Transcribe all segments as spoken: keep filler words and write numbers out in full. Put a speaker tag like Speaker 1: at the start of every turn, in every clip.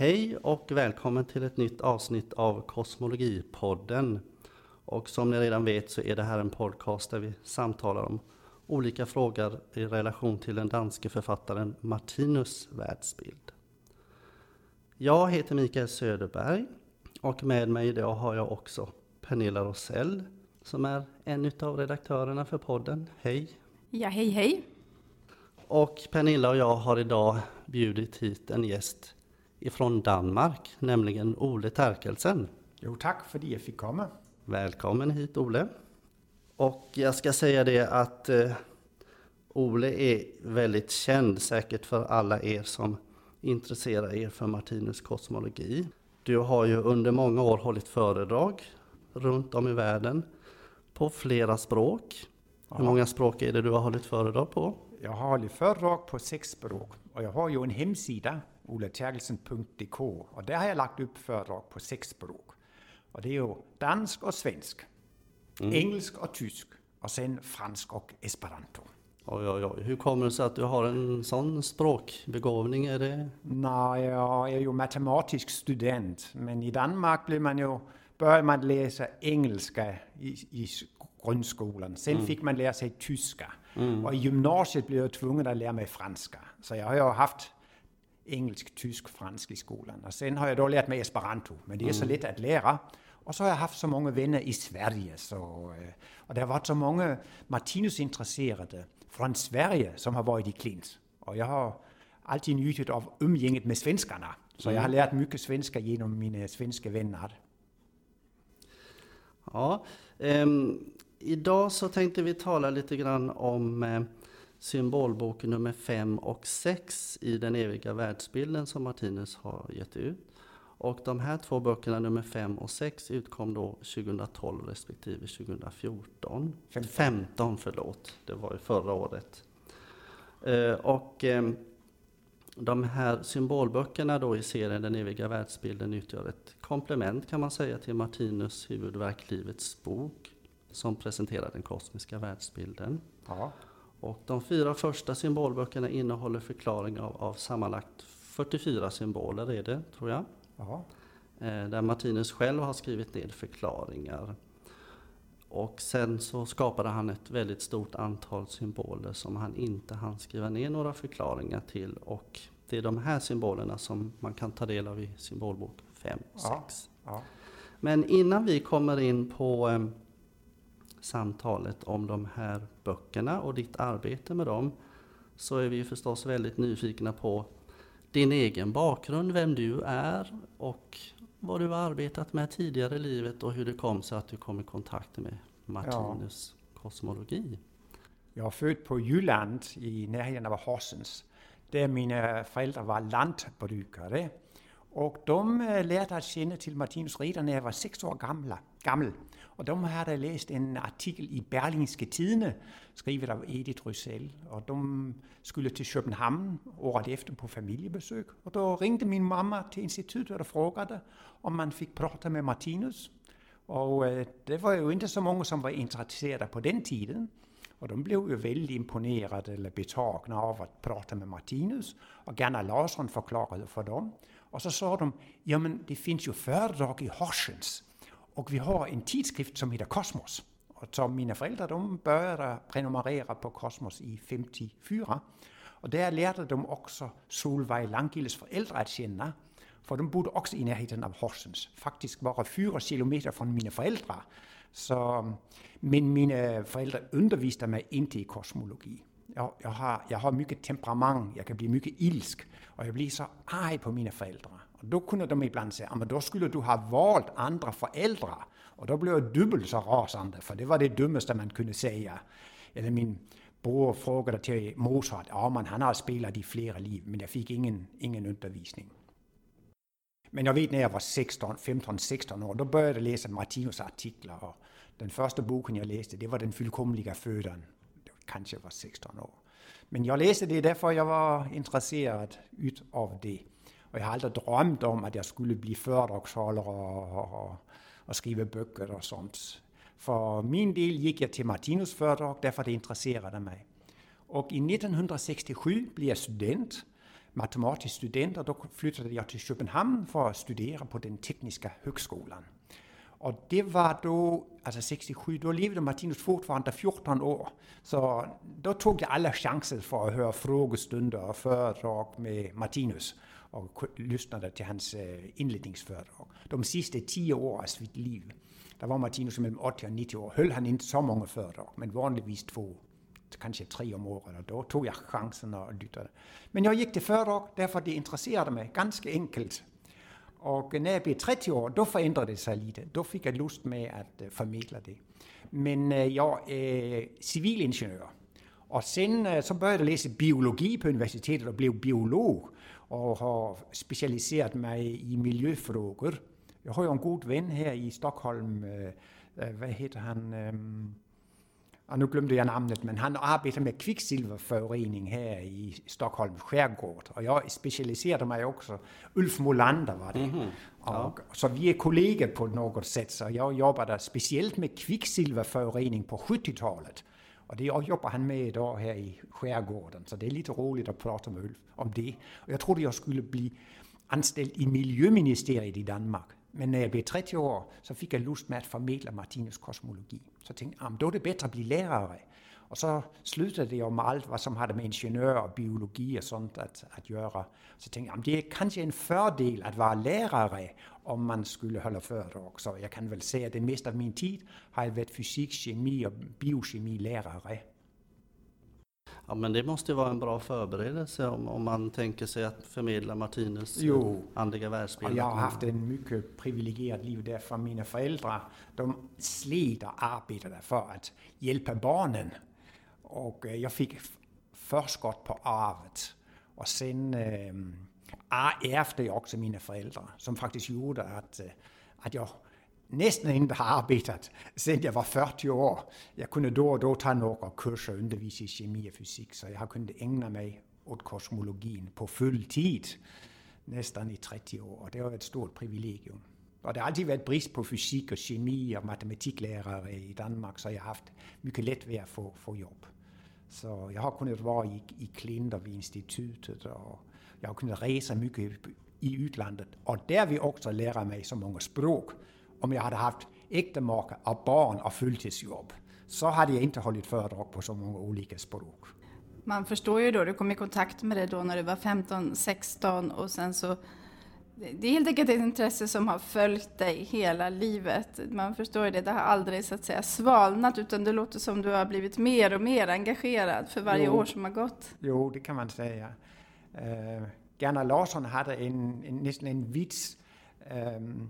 Speaker 1: Hej och välkommen till ett nytt avsnitt av Kosmologipodden. Och som ni redan vet så är det här en podcast där vi samtalar om olika frågor i relation till den danske författaren Martinus världsbild. Jag heter Mikael Söderberg och med mig idag har jag också Pernilla Rosell som är en av redaktörerna för podden. Hej!
Speaker 2: Ja, hej hej!
Speaker 1: Och Pernilla och jag har idag bjudit hit en gäst ifrån Danmark, nämligen Ole Terkelsen.
Speaker 3: Jo, tack för att jag fick komma.
Speaker 1: Välkommen hit, Ole. Och jag ska säga det att eh, Ole är väldigt känd, säkert för alla er som intresserar er för Martinus kosmologi. Du har ju under många år hållit föredrag runt om i världen på flera språk. Ja. Hur många språk är det du har hållit föredrag på?
Speaker 3: Jag har hållit föredrag på sex språk och jag har ju en hemsida, ole terkelsen punkt d k, och där har jag lagt upp föredrag på sex språk. Och det är ju dansk och svensk, mm. engelsk och tysk och sen fransk och esperanto.
Speaker 1: Oj, oj, oj. Hur kommer det sig att du har en sån språkbegåvning? Är det?
Speaker 3: Nej, jag är ju matematisk student, men i Danmark blir man ju, börjar man läsa engelska i, i grundskolan. Sen mm. fick man lära sig tyska. Mm. Och i gymnasiet blev jag tvungen att lära mig franska. Så jag har ju haft engelsk, tysk, fransk i skolan. Och sen har jag då lärt mig esperanto, men det är mm. så lätt att lära. Och så har jag haft så många vänner i Sverige. Så, och det har varit så många Martinus-intresserade från Sverige som har varit i Klint. Och jag har alltid njutit av umgänget med svenskarna. Så mm. jag har lärt mycket svenska genom mina svenska vänner.
Speaker 1: Ja, um, idag så tänkte vi tala lite grann om eh, symbolboken nummer fem och sex i den eviga världsbilden som Martinus har gett ut. Och de här två böckerna nummer fem och sex utkom då tjugohundratolv respektive tjugohundrafjorton.
Speaker 3: femton.
Speaker 1: femton, förlåt, det var ju förra året. Eh, och eh, de här symbolböckerna då i serien Den eviga världsbilden utgör ett komplement kan man säga till Martinus huvudverk Livets bok som presenterar den kosmiska världsbilden.
Speaker 3: Ja.
Speaker 1: Och de fyra första symbolböckerna innehåller förklaring av, av sammanlagt fyrtiofyra symboler är det, tror jag.
Speaker 3: Ja.
Speaker 1: Eh, där Martinus själv har skrivit ner förklaringar. Och sen så skapade han ett väldigt stort antal symboler som han inte hann skriva ner några förklaringar till. Och det är de här symbolerna som man kan ta del av i symbolbok fem och sex.
Speaker 3: Ja. Ja.
Speaker 1: Men innan vi kommer in på eh, samtalet om de här böckerna och ditt arbete med dem så är vi förstås väldigt nyfikna på din egen bakgrund, vem du är och vad du har arbetat med tidigare i livet och hur det kom sig att du kom i kontakt med Martinus ja. kosmologi.
Speaker 3: Jag är född på Jylland i närheten av Horsens, där mina föräldrar var lantbrukare. Och de lärde att känna till Martinus redan när jag var sex år gamla, gammal. Och de hade läst en artikel i Berlingske Tidende, skriven av Edith Rysell. Och de skulle till Köpenhamn året efter på familjebesök. Och då ringde min mamma till institutet och frågade om man fick prata med Martinus. Och eh, det var ju inte så många som var intresserade på den tiden. Och de blev ju väldigt imponerade eller betagna av att prata med Martinus. Och Gerner Larsson förklarade för dem. Och så sa de, ja men det finns ju föredrag i Horsens. Och vi har en tidskrift som heter Kosmos. Och så mina föräldrar de började prenumerera på Kosmos i femtiofyra. Och där lärde de också Solveig Langgilles föräldrar att känna. För de bodde också i närheten av Horsens. Faktiskt bara fyra kilometer från mina föräldrar. Så, men mina föräldrar undervisade mig inte i kosmologi. Jag, jag, har, jag har mycket temperament, jag kan bli mycket ilsk. Och jag blir så arg på mina föräldrar. Och då kunde de ibland säga, men då skulle du ha valt andra föräldrar. Och då blev jag dubbelt så rasande, för det var det dummaste man kunde säga. Eller min bror frågade till Mozart, ja men han har spelat i flera liv, men jag fick ingen, ingen undervisning. Men jag vet när jag var sexton, femton, sexton år, då började jag läsa Martinus artiklar. Och den första boken jag läste, det var Den fullkomliga födan. Kanske var sexton år. Men jag läste det därför jag var intresserad ut av det. Och jag har aldrig drömt om att jag skulle bli föredragshållare och, och, och skriva böcker och sånt. För min del gick jag till Martinus föredrag därför det intresserade mig. Och i nittonhundrasextiosju blev jag student. matematisk student, och då flyttade jag till Köpenhamn för att studera på den tekniska högskolan. Och det var då, alltså sextiosju, då levde Martinus fortfarande fjorton år. Så då tog jag alla chanser för att höra frågestunder och föredrag med Martinus och lyssnade till hans inledningsföredrag. De sista tio åren av sitt liv, där var Martinus mellan åttio och nittio år, höll han inte så många föredrag, men vanligtvis två, kanske tre om året, och då tog jag chansen och lyssnade. Men jag gick till föredrag därför att det intresserade mig, ganska enkelt. Och när jag blev trettio år, då förändrade det sig lite. Då fick jag lust med att förmedla det. Men jag är civilingenjör. Och sen så började jag läsa biologi på universitetet och blev biolog. Och har specialiserat mig i miljöfrågor. Jag har ju en god vän här i Stockholm. Vad heter han? Och nu glömde jag namnet, men han arbetar med kvicksilverförorening här i Stockholms skärgård. Och jag specialiserade mig också. Ulf Molander var det. Mm-hmm. Ja. Och, så vi är kollegor på något sätt. Så jag jobbade speciellt med kvicksilverförorening på sjuttiotalet. Och det jobbar han med idag här i skärgården. Så det är lite roligt att prata med Ulf om det. Och jag trodde jag skulle bli anställd i miljöministeriet i Danmark. Men när jag blev trettio år så fick jag lust med att förmedla Martinus kosmologi. Så jag tänkte, ah, då är det bättre att bli lärare. Och så slutade jag med allt vad som hade med ingenjör och biologi och sånt att, att göra. Så jag tänkte, ah, det är kanske en fördel att vara lärare om man skulle hålla föredrag. Så jag kan väl säga att det mesta av min tid har jag varit fysik, kemi och biokemi lärare.
Speaker 1: Ja, men det måste ju vara en bra förberedelse om, om man tänker sig att förmedla Martinus
Speaker 3: jo.
Speaker 1: andliga världsbild.
Speaker 3: Jag har haft en mycket privilegierad liv där, för mina föräldrar, de slet och arbetade för att hjälpa barnen. Och jag fick förskott på arvet. Och sen äh, ärvde jag också mina föräldrar, som faktiskt gjorde att, att jag nästan inte har arbetat sedan jag var fyrtio år. Jag kunde då och då ta några kurser och undervisa i kemi och fysik, så jag har kunnat ägna mig åt kosmologin på full tid nästan i trettio år. Det var ett stort privilegium. Och det har alltid varit brist på fysik och kemi och matematiklärare i Danmark, så jag har haft mycket lätt vid att få, få jobb. Så jag har kunnat vara i, i Klinder vid institutet, och jag har kunnat resa mycket i utlandet. Och där vi också lära mig så många språk. Om jag hade haft äktemaka och barn och fulltidsjobb, så hade jag inte hållit föredrag på så många olika språk.
Speaker 2: Man förstår ju då, du kom i kontakt med det då när du var femton sexton, och sen så, det är helt enkelt ett intresse som har följt dig hela livet. Man förstår ju det, det har aldrig så att säga svalnat, utan det låter som du har blivit mer och mer engagerad för varje jo. år som har gått.
Speaker 3: Jo, det kan man säga. Uh, Gerner Larsson hade en, en, nästan en vits. Um,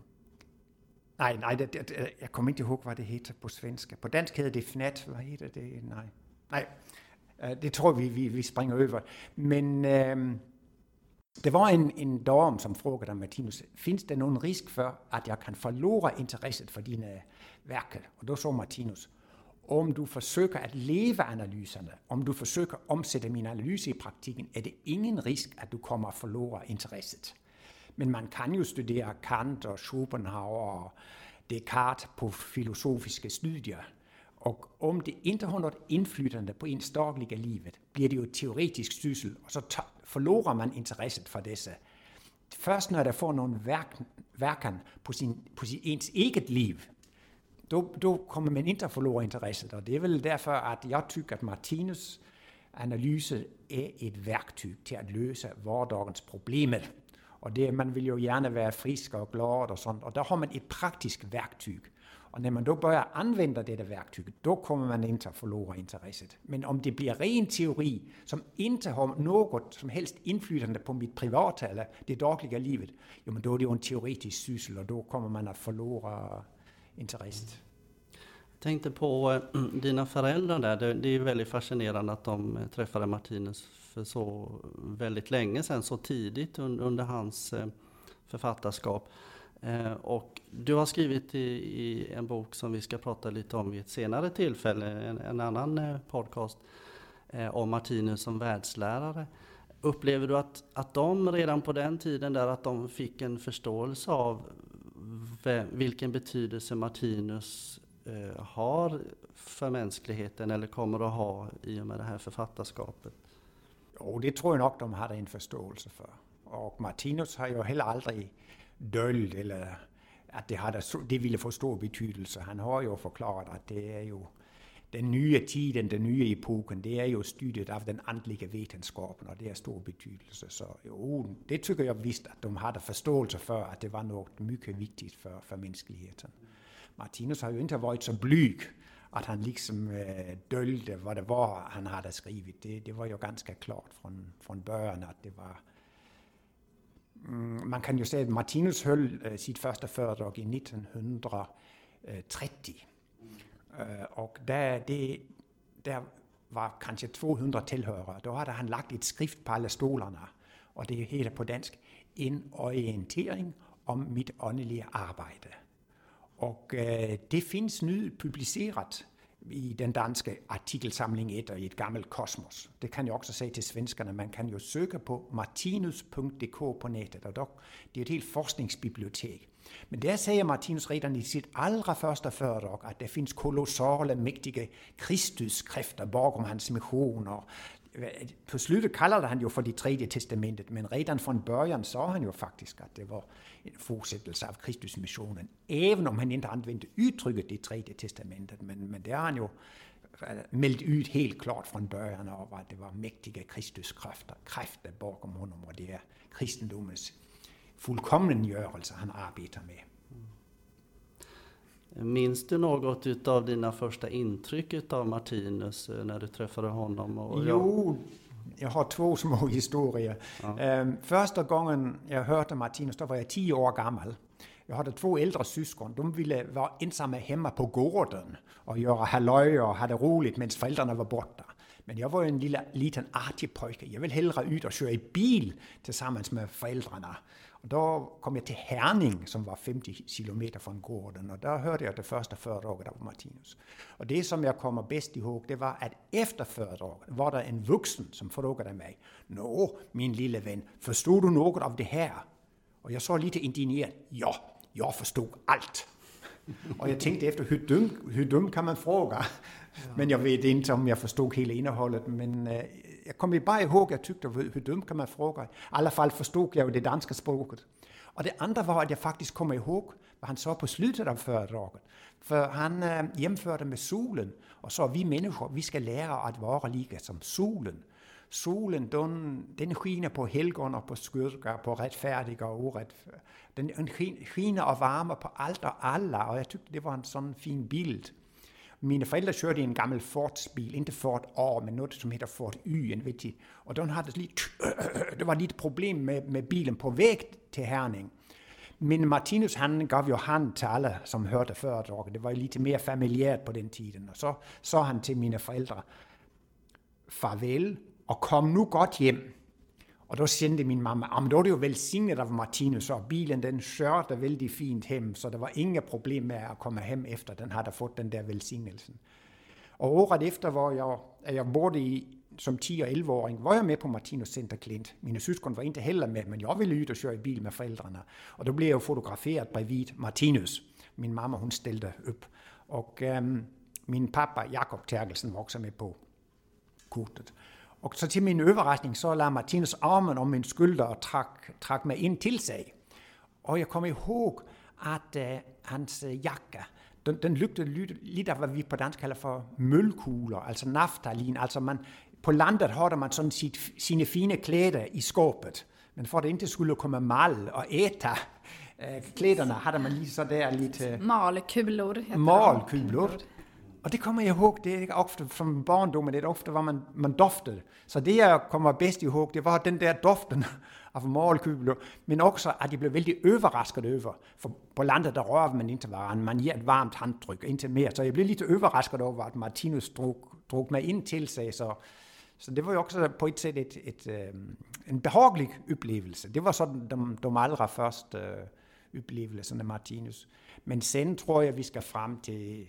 Speaker 3: Nej, nej det, det, jag kommer inte ihåg vad det heter på svenska. På dansk heter det fnat. Vad heter det? Nej, nej det tror vi, vi, vi springer över. Men ähm, det var en, en dam som frågade Martinus, finns det någon risk för att jag kan förlora intresset för dina verk? Och då sa Martinus, om du försöker att leva analyserna, om du försöker omsätta min analys i praktiken, är det ingen risk att du kommer att förlora intresset. Men man kan ju studera Kant och Schopenhauer och Descartes på filosofiska studier. Och om det inte har något inflytande på ens dagliga livet, blir det ju teoretisk syssel, och så ta- förlorar man intresset för dessa. Först när det får någon verk- verkan på, sin, på sin, ens eget liv, då, då kommer man inte att förlora intresset. Och det är väl därför att jag tycker att Martinus analyser är ett verktyg till att lösa vardagens problem. Och det, man vill ju gärna vara frisk och glad och sånt. Och där har man ett praktiskt verktyg. Och när man då börjar använda det verktyget, då kommer man inte att förlora intresset. Men om det blir ren teori som inte har något som helst inflytande på mitt privata eller det dagliga livet, jo, men då är det ju en teoretisk syssel, och då kommer man att förlora intresset.
Speaker 1: Jag tänkte på äh, dina föräldrar där. Det, det är väldigt fascinerande att de träffade Martinus för så väldigt länge sedan, så tidigt un, under hans äh, författarskap. Eh, och du har skrivit i, i en bok som vi ska prata lite om vid ett senare tillfälle, en, en annan eh, podcast eh, om Martinus som världslärare. Upplever du att, att de redan på den tiden där, att de fick en förståelse av v- vilken betydelse Martinus eh, har för mänskligheten eller kommer att ha i och med det här författarskapet?
Speaker 3: Jo, det tror jeg nok, de har en forståelse for. Og Martinus har jo heller aldrig dølt, eller at det, har der, det ville få stor betydelse. Han har jo forklaret, at det er jo den nye tiden, den nye epoken, det er jo studiet af den andlige vetenskapen, og det er stor betydelse. Så jo, det tykker jeg vist, at de har der forståelse for, at det var noget mycket vigtigt for, for menneskeligheden. Martinus har jo ikke været så blyg, at han liksom øh, dølte, hvad det var, han havde skrevet. Det, det var jo ganske klart fra, fra børn, at det var... Mm, man kan jo sige, at Martinus høll øh, sit første foredrag i nitten tretti. Øh, og der, det, der var kanskje to hundrede tilhørere. Der havde han lagt et skrift på alle stolerne, og det hedder på dansk, en orientering om mit åndelige arbejde. Og øh, det findes nu publiceret i den danske artikelsamling et og i et gammelt kosmos. Det kan jeg også sige til svenskerne. Man kan jo søge på martinus punktum d k på nettet, og dog, det er et helt forskningsbibliotek. Men der siger Martinus redan i sit allra første foredrag, at der findes kolossale, mægtige Kristuskræfter bakom hans missioner. På slutet kalder det han jo for det tredje testamentet, men redan från början sa han jo faktisk, at det var en fortsættelse af Kristusmissionen, even om han ikke anvendte udtrykket det tredje testamentet, men, men det har han jo meldt ud helt klart fra början af, at det var mægtige Kristuskræfter, kræfter bakom honom, og det er kristendommens fuldkommengjørelse, han arbejder med.
Speaker 1: Minns du något utav dina första intryck utav Martinus när du träffade honom? Och
Speaker 3: jo, jeg har to små historier. Ja. Øhm, første gangen jeg hørte Martinus, der var jeg ti år gammel. Jeg havde to ældre syskon. De ville være ensamme hjemme på gården og gøre halløj og have det roligt, mens forældrene var borte. Men jeg var jo en lille, liten artig pojke. Jeg ville hellere ud og køre i bil sammen med forældrene. Og der kom jeg til Herning, som var femti kilometer fra gården, og der hørte jeg det første foredrag af Martinus. Og det, som jeg kommer bedst ihåg, det var, at efter foredraget var der en voksen, som frågade mig, nå, min lille ven, forstod du noget af det her? Og jeg så lidt indigneret, ja, jeg forstod alt. Og jeg tænkte efter, hvor dum, hvor dum kan man fråga? Men jeg ved ikke, om jeg forstod hele indholdet, men øh, jeg kom bare ihåg, at jeg tykte, hvor, hvor dum kan man fråga? I alle fald forstod jeg jo det danske sproget. Og det andre var, at jeg faktisk kom ihåg, hvad han så på slutet af foredraget. For han øh, hjemførte med solen, og så vi mennesker, vi skal lære at være lige som solen. Solen, den, den skiner på helgon og på skurker, på retfærdige og uretfærdige. Den skiner og varmer på alt og alle, og jeg tykte, det var en sådan fin bild. Mine forældre kørte i en gammel Ford-bil, ikke Ford A, men noget, som hedder Ford Y, ved I. Og den havde lidt, det var lidt et problem med, med bilen på væg til Herning. Men Martinus, han gav jo hand til alle, som hørte foredraget. Det var lidt mere familiært på den tiden. Og så så han til mine forældre, farvel, og kom nu godt hjem. Og der sendte min mamma, ah, men da var det jo velsignet af Martinus, og bilen den kørte vældig fint hjem, så der var ingen problem med at komme hjem efter, den havde fået den der velsignelsen. Og året efter, hvor jeg, jeg boede i, som ti- og elleve-åring, var jeg med på Martinus Center Klint. Mine søskon var ikke heller med, men jeg ville ud og køre i bil med forældrene. Og der blev jeg jo fotograferet bredvid Martinus. Min mamma, hun stillede op. Og øhm, min pappa, Jakob Terkelsen, var også med på kortet. Og så til min overraskning, så lader Martinus armen om min skulder og trak, trak mig ind til sig. Og jeg kom ihåg, at uh, hans uh, jakke, den, den lygtede lidt af, hvad vi på dansk kalder for mølkugler, altså naftalin. Altså man, på landet havde man sådan sit, sine fine klæder i skåbet, men for det ikke skulle komme mal og æta uh, klæderne, havde man lige så der lidt... Uh,
Speaker 2: Malkulor.
Speaker 3: Malkulor. Og det kommer jeg ihåg, det er ikke ofte som barndom, det er ofte, hvor man, man doftede. Så det, jeg kommer bedst ihåg, det var den der doften af malkulor, men også, at jeg blev vældig overrasket over. For på landet, der rører man ikke varan, man giver et varmt håndtryk, indtil mere. Så jeg blev lidt overrasket over, at Martinus drog, drog mig ind til sig. Så, så det var jo også på et sæt et, et, et, en behagelig oplevelse. Det var sådan de, de aldrig første uh, oplevelser af Martinus. Men sen tror jeg, vi skal frem til...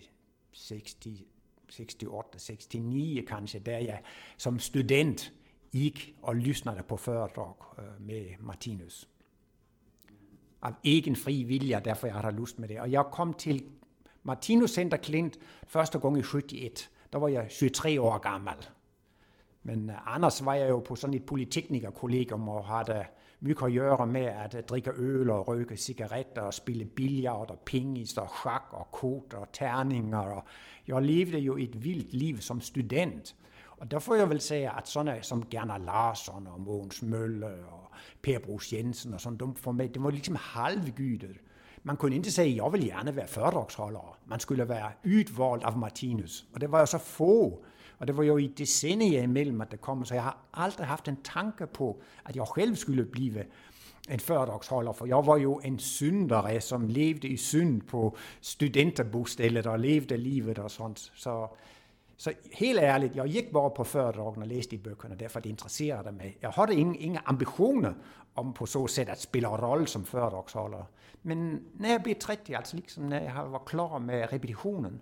Speaker 3: seksogtres, seksogtres kanskje, der jeg som student gik og lyssnede på foredrag med Martinus. Af egen fri vilje, derfor jeg havde lyst med det. Og jeg kom til Martinus Center Klint første gang i syvogtres. Der var jeg syvogtres år gammel. Men annars var jeg jo på sådan et polyteknikerkollegium og havde mycket at gøre med at drikke øl og røge cigaretter og spille billard og pingis og skak og kort og terninger. Og jeg levede jo et vildt liv som student. Og der får jeg vel sige, at sådan som Gerner Larsson og Mogens Mølle og Per Bruus Jensen og sådan, for mig, det var ligesom halvgydet. Man kunne ikke sige, at jeg ville gerne være foredragsholder. Man skulle være udvalgt af Martinus. Og det var jo så få. Og det var jo i decennier imellem, at det kom. Så jeg har aldrig haft en tanke på, at jeg selv skulle blive en foredragsholder. For jeg var jo en syndere, som levede i synd på studenterbostillet og levede livet og sådan. Så, så helt ærligt, jeg gik bare på foredragen og læste i bøgerne, derfor det interesserede mig. Jeg havde ingen, ingen ambitioner om på så sæt at spille en rolle som foredragsholder. Men når jeg blev tretti, altså liksom når jeg var klar med repetitionen,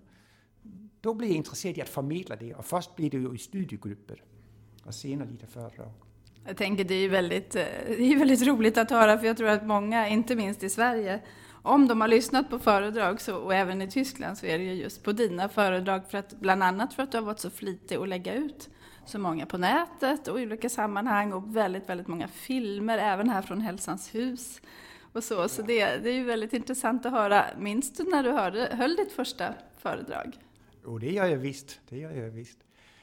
Speaker 3: då blev jag intresserad i att förmedla det. Och först blev det ju i studiegrupper och senare lite föredrag.
Speaker 2: Jag tänker det är väldigt, det är väldigt roligt att höra, för jag tror att många, inte minst i Sverige, om de har lyssnat på föredrag så, och även i Tyskland, så är det ju just på dina föredrag, för att, bland annat för att du har varit så flitig att lägga ut så många på nätet och i olika sammanhang och väldigt, väldigt många filmer, även här från Hälsans hus. Och så så det, det är ju väldigt intressant att höra. Minns du när du hörde, höll ditt första föredrag?
Speaker 3: Jo, det gör jag visst. Det gör jag visst.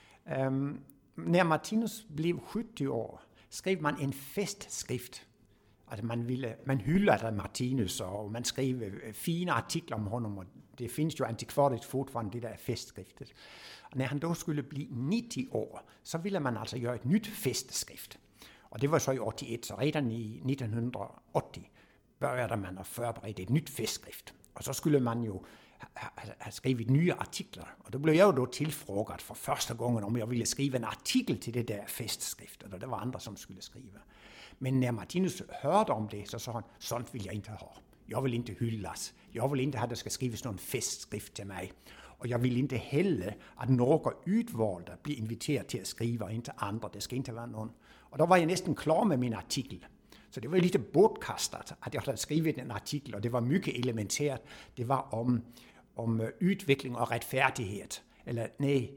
Speaker 3: Um, när Martinus blev sjuttio år skrev man en festskrift. Alltså man, ville, man hyllade Martinus och man skrev fina artiklar om honom. Och det finns ju antikvariskt fortfarande det där festskriftet. Och när han då skulle bli nittio år så ville man alltså göra ett nytt festskrift. Och det var så i åttioett, så redan i nittonhundraåttio började man att förbereda ett nytt festskrift. Och så skulle man ju har skrivit nya artiklar. Och då blev jag då tillfrågad för första gången om jag ville skriva en artikel till det där festskriftet. Och det var andra som skulle skriva. Men när Martinus hörde om det så sa han, sånt vill jag inte ha. Jag vill inte hyllas. Jag vill inte att det ska skrivas någon festskrift till mig. Och jag vill inte heller att några utvalda blir inviterade till att skriva, inte andra. Det ska inte vara någon. Och då var jag nästan klar med min artikel. Så det var lite bortkastat att jag hade skrivit en artikel, och det var mycket elementärt. Det var om, om utveckling och rättfärdighet. Eller nej,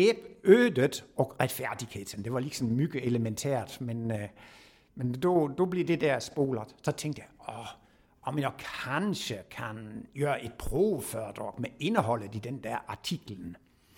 Speaker 3: skæbödet och rättfärdigheten. Det var liksom mycket elementärt, men, men då, då blev det där spolat. Så tänkte jag, åh, om jag kanske kan göra ett provföredrag med innehållet i den där artikeln.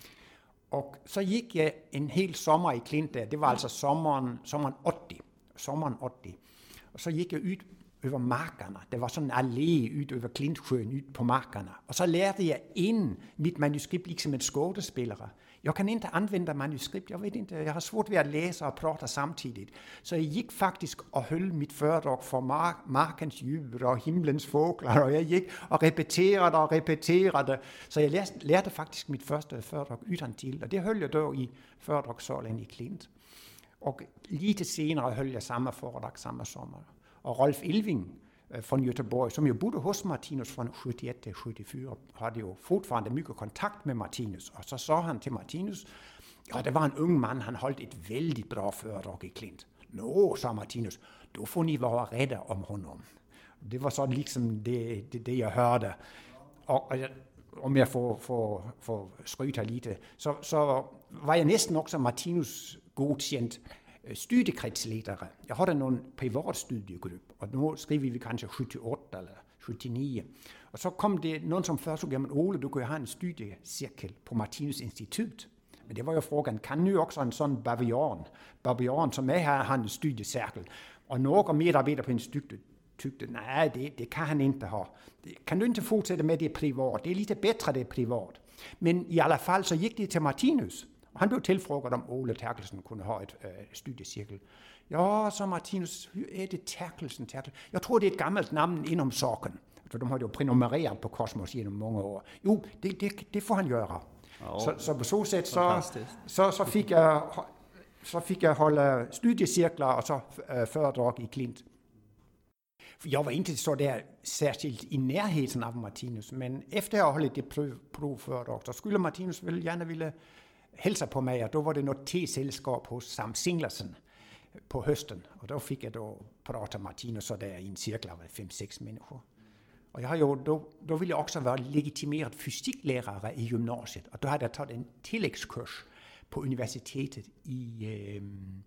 Speaker 3: Och så gick jag en hel sommar i Klint där. Det var alltså sommaren, sommaren åttio. Sommaren åttio. Och så gick jag ut över markerna. Det var sådan en allé ut över Klintsjön, ut på markerna. Och så lärde jag in mitt manuskript liksom en skådespelare. Jag kan inte använda manuskript, jag vet inte, jag har svårt vid att läsa och prata samtidigt. Så jag gick faktiskt och höll mitt föredrag för mark, markens djur och himlens fåglar. Och jag gick och repeterade och repeterade. Så jag lärde, lärde faktiskt mitt första föredrag utantill. Och det höll jag då i föredragssalen i Klint. Och lite senare höll jag samma föredrag samma sommar. Och Rolf Ilving från Göteborg, som ju bodde hos Martinus från sjuttioett till sjuttiofyra, hade ju fortfarande mycket kontakt med Martinus. Och så sa han till Martinus, ja, det var en ung man, han höll ett väldigt bra föredrag i Klint. Nå, sa Martinus, då får ni vara rädda om honom. Det var så liksom det, det, det jag hörde. Och, och om jag får, får, får skryta lite, så, så var jag nästan också Martinus godkänt studiekretsledare. Jag hade någon privat studiegrupp, och nu skriver vi kanske sjuttioåtta eller sjuttionio. Och så kom det någon som föreslog, jamen Ole, du kan ju ha en studiecirkel på Martinus institut. Men det var ju frågan, kan nu också en sån bavian, bavian som är här, har en studiecirkel. Och några medarbetare på institutet tyckte, nej, det, det kan han inte ha. Kan du inte fortsätta med det privat? Det är lite bättre det privat. Men i alla fall så gick det till Martinus. Och han blev tillfrågad om Ole Terkelsen kunde ha ett äh, studiecirkel. Ja, sa Martinus, hur är det Terkelsen? Terkelsen? Jag tror det är ett gammalt namn inom saken. För de har ju prenumererat på Kosmos genom många år. Jo, det, det, det får han göra. Ja, så, så på så sätt så, så, så, fick jag, så fick jag hålla studiecirklar och så äh, föredrag i Klint. För jag var inte så där särskilt i närheten av Martinus, men efter jag hållit det provföredrag så skulle Martinus väl gärna vilja hälsa på mig, och då var det något tesällskap hos Sam Singlersen på hösten. Och då fick jag då prata Martinus så där i en cirkel av fem sex människor. Och jag har ju, då, då ville jag också vara legitimerad fysiklärare i gymnasiet. Och då hade jag tagit en tilläggskurs på universitetet i øh,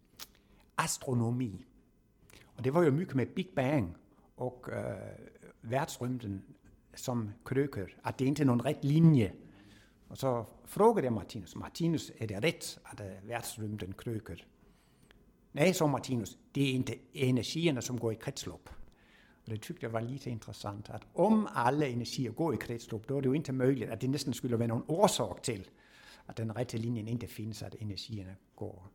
Speaker 3: astronomi. Og det var jo mycket med Big Bang og øh, världsrymden som krøker, at det ikke er nogen ret linje. Og så frågade jeg Martinus, Martinus, er det ret, at uh, världsrymden krøker? Nej, så Martinus, det er ikke energierne, som går i kredsløb. Og det tyckte jeg var lidt interessant, at om alle energier går i kredsløb, då er det jo ikke muligt, at det næsten skulle være nogen årsag til, at den rette linjen ikke findes, at energierne går.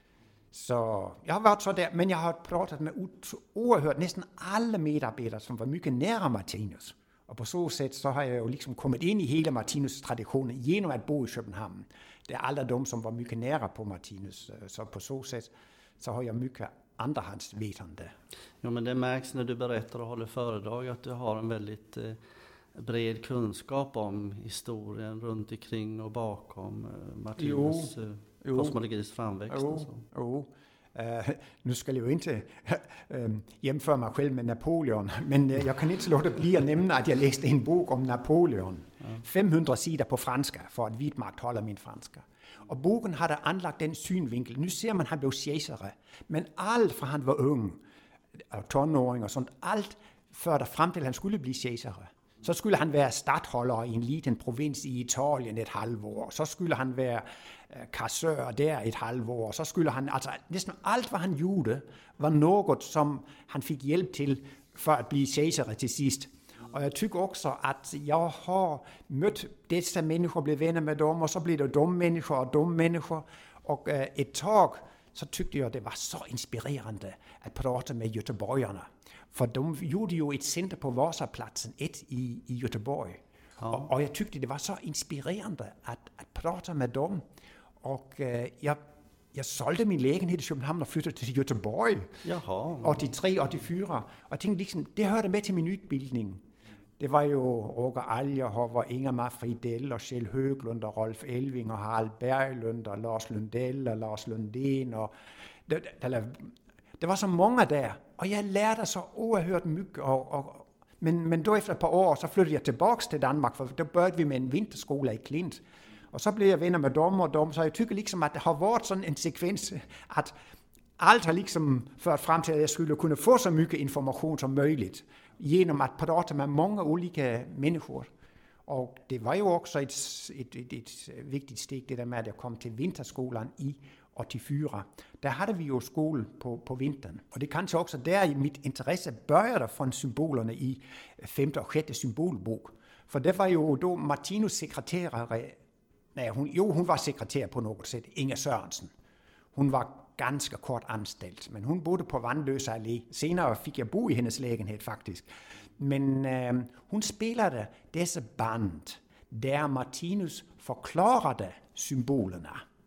Speaker 3: Så jeg har været så der, men jeg har pratet med overhørt næsten alle medarbejdere, som var mycket nære Martinus. Og på så sæt, så har jeg jo liksom kommet ind i hele Martinus' traditionen genom at bo i København. Det er alle dem, som var mycket nære på Martinus. Så på så sæt, så har jag mycket andrahandsvetande.
Speaker 1: Jo, men det märks när du berättar och håller föredrag att du har en väldigt eh, bred kunskap om historien runt omkring och bakom eh, Martinus eh, kosmologis framväxt.
Speaker 3: Jo,
Speaker 1: och så.
Speaker 3: Jo. Uh, nu skal jeg jo ikke uh, hjemføre mig selv med Napoleon, men uh, jeg kan ikke lade det blive at nævne, at jeg læste en bog om Napoleon. Ja. fem hundrede sider på fransk, for at Wittmark holder min fransk. Og bogen har der anlagt den synvinkel. Nu ser man, at han blev kejsere, men alt fra han var ung, og tonåring og sådan, alt før der frem til, at han skulle blive kejsere. Så skulle han være statholder i en liten provins i Italien et halvt år. Så skulle han være uh, kassør der et halvt år. Så skulle han, altså næsten alt, hvad han gjorde, var noget, som han fik hjælp til, for at blive kejsere til sidst. Og jeg tykker også, at jeg har mødt disse mennesker, blevet venner med dem, og så blev det dumme mennesker og dumme mennesker. Og uh, et tag, så tykte jeg, det var så inspirerende at prate med göteborgerne. For de gjorde jo et center på Vasaplatsen, et i, i Göteborg. Ja. Og, og jeg tykte, det var så inspirerende at, at prate med dem. Og uh, jeg, jeg solgte min lægenhed i København og flyttede til Göteborg.
Speaker 1: Jaha.
Speaker 3: otteogtres otteogfyrre. Og jeg tænkte liksom, det hørte med til min udbildning. Det var jo Roger Algerhoff, Ingemar Fridell og Kjell Høglund og Rolf Elving og Harald Berglund og Lars Lundell og Lars Lundén. Og det, det, det var så mange der, og jeg lærte så overhørt mycket. Og, og, men, men då efter et par år, så flyttede jeg tilbage til Danmark, for der begyndte vi med en vinterskole i Klint. Og så blev jeg venner med dem og dem, så jeg tykker liksom, at det har været sådan en sekvens, at alt har liksom ført frem til, at jeg skulle kunne få så mycket information som muligt, genom at prate med mange olika mennesker. Og det var jo også et, et, et, et vigtigt steg, det der med, at jeg kom til vinterskolen i otteogfyrre. Der havde vi jo skole på, på vinteren. Og det er kanskje også der i mit interesse børjede fra symbolerne i femte og sjette symbolbog. For det var jo da Martinus sekretær, nej, hun, jo, hun var sekretær på noget sæt, Inger Sørensen. Hun var ganske kort anstalt, men hun boede på Vandløse Allé. Senere fik jeg bo i hendes lægenhed faktisk. Men øh, hun spillede disse band, der Martinus forklarede symbolerne.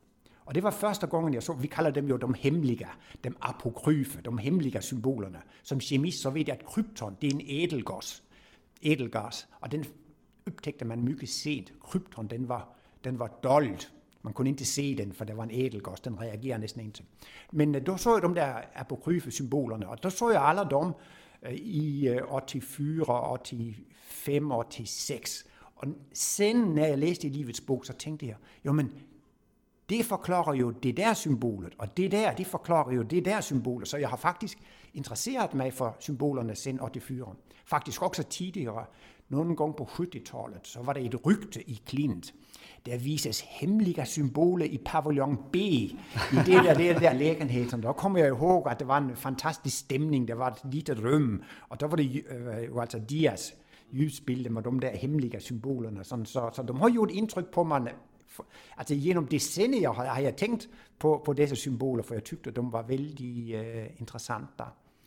Speaker 3: Og det var første gangen, jeg så, vi kalder dem jo de hemmelige, de apokryfe, de hemmelige symbolerne. Som kemist, så ved jeg, at krypton, det er en edelgas. Edelgas, og den optægte man mycket sent. Krypton, den var, den var dolt. Man kunne ikke se den, for det var en edelgas, den reagerer næsten ikke. Men uh, da så jeg de der apokryfe symbolerne, og der så jeg alle dem uh, i uh, otteogfyrre, otteogfem, otteogseks. Og sen, når jeg læste i Livets bog, så tænkte jeg, jo men, det forklarer jo det der symbolet, og det der, det forklarer jo det der symbolet. Så jeg har faktisk interesseret mig for symbolerne siden otteogfyrre. Faktisk også tidligere, nogle gange på syttitallet, så var der et rygte i Klint. Der vises hemmelige symboler i pavillon B, i det der, det der lægenhed. Der kommer jeg ihåg, at det var en fantastisk stemning, der var et lille rum, og der var det øh, jo altså Dias lysbillede med de der hemmelige symbolerne. Sådan, så, så de har jo et indtryk på mig. Altså gennem decennier har, har jeg tænkt på, på disse symboler, for jeg tykte, at de var vældig øh, interessante.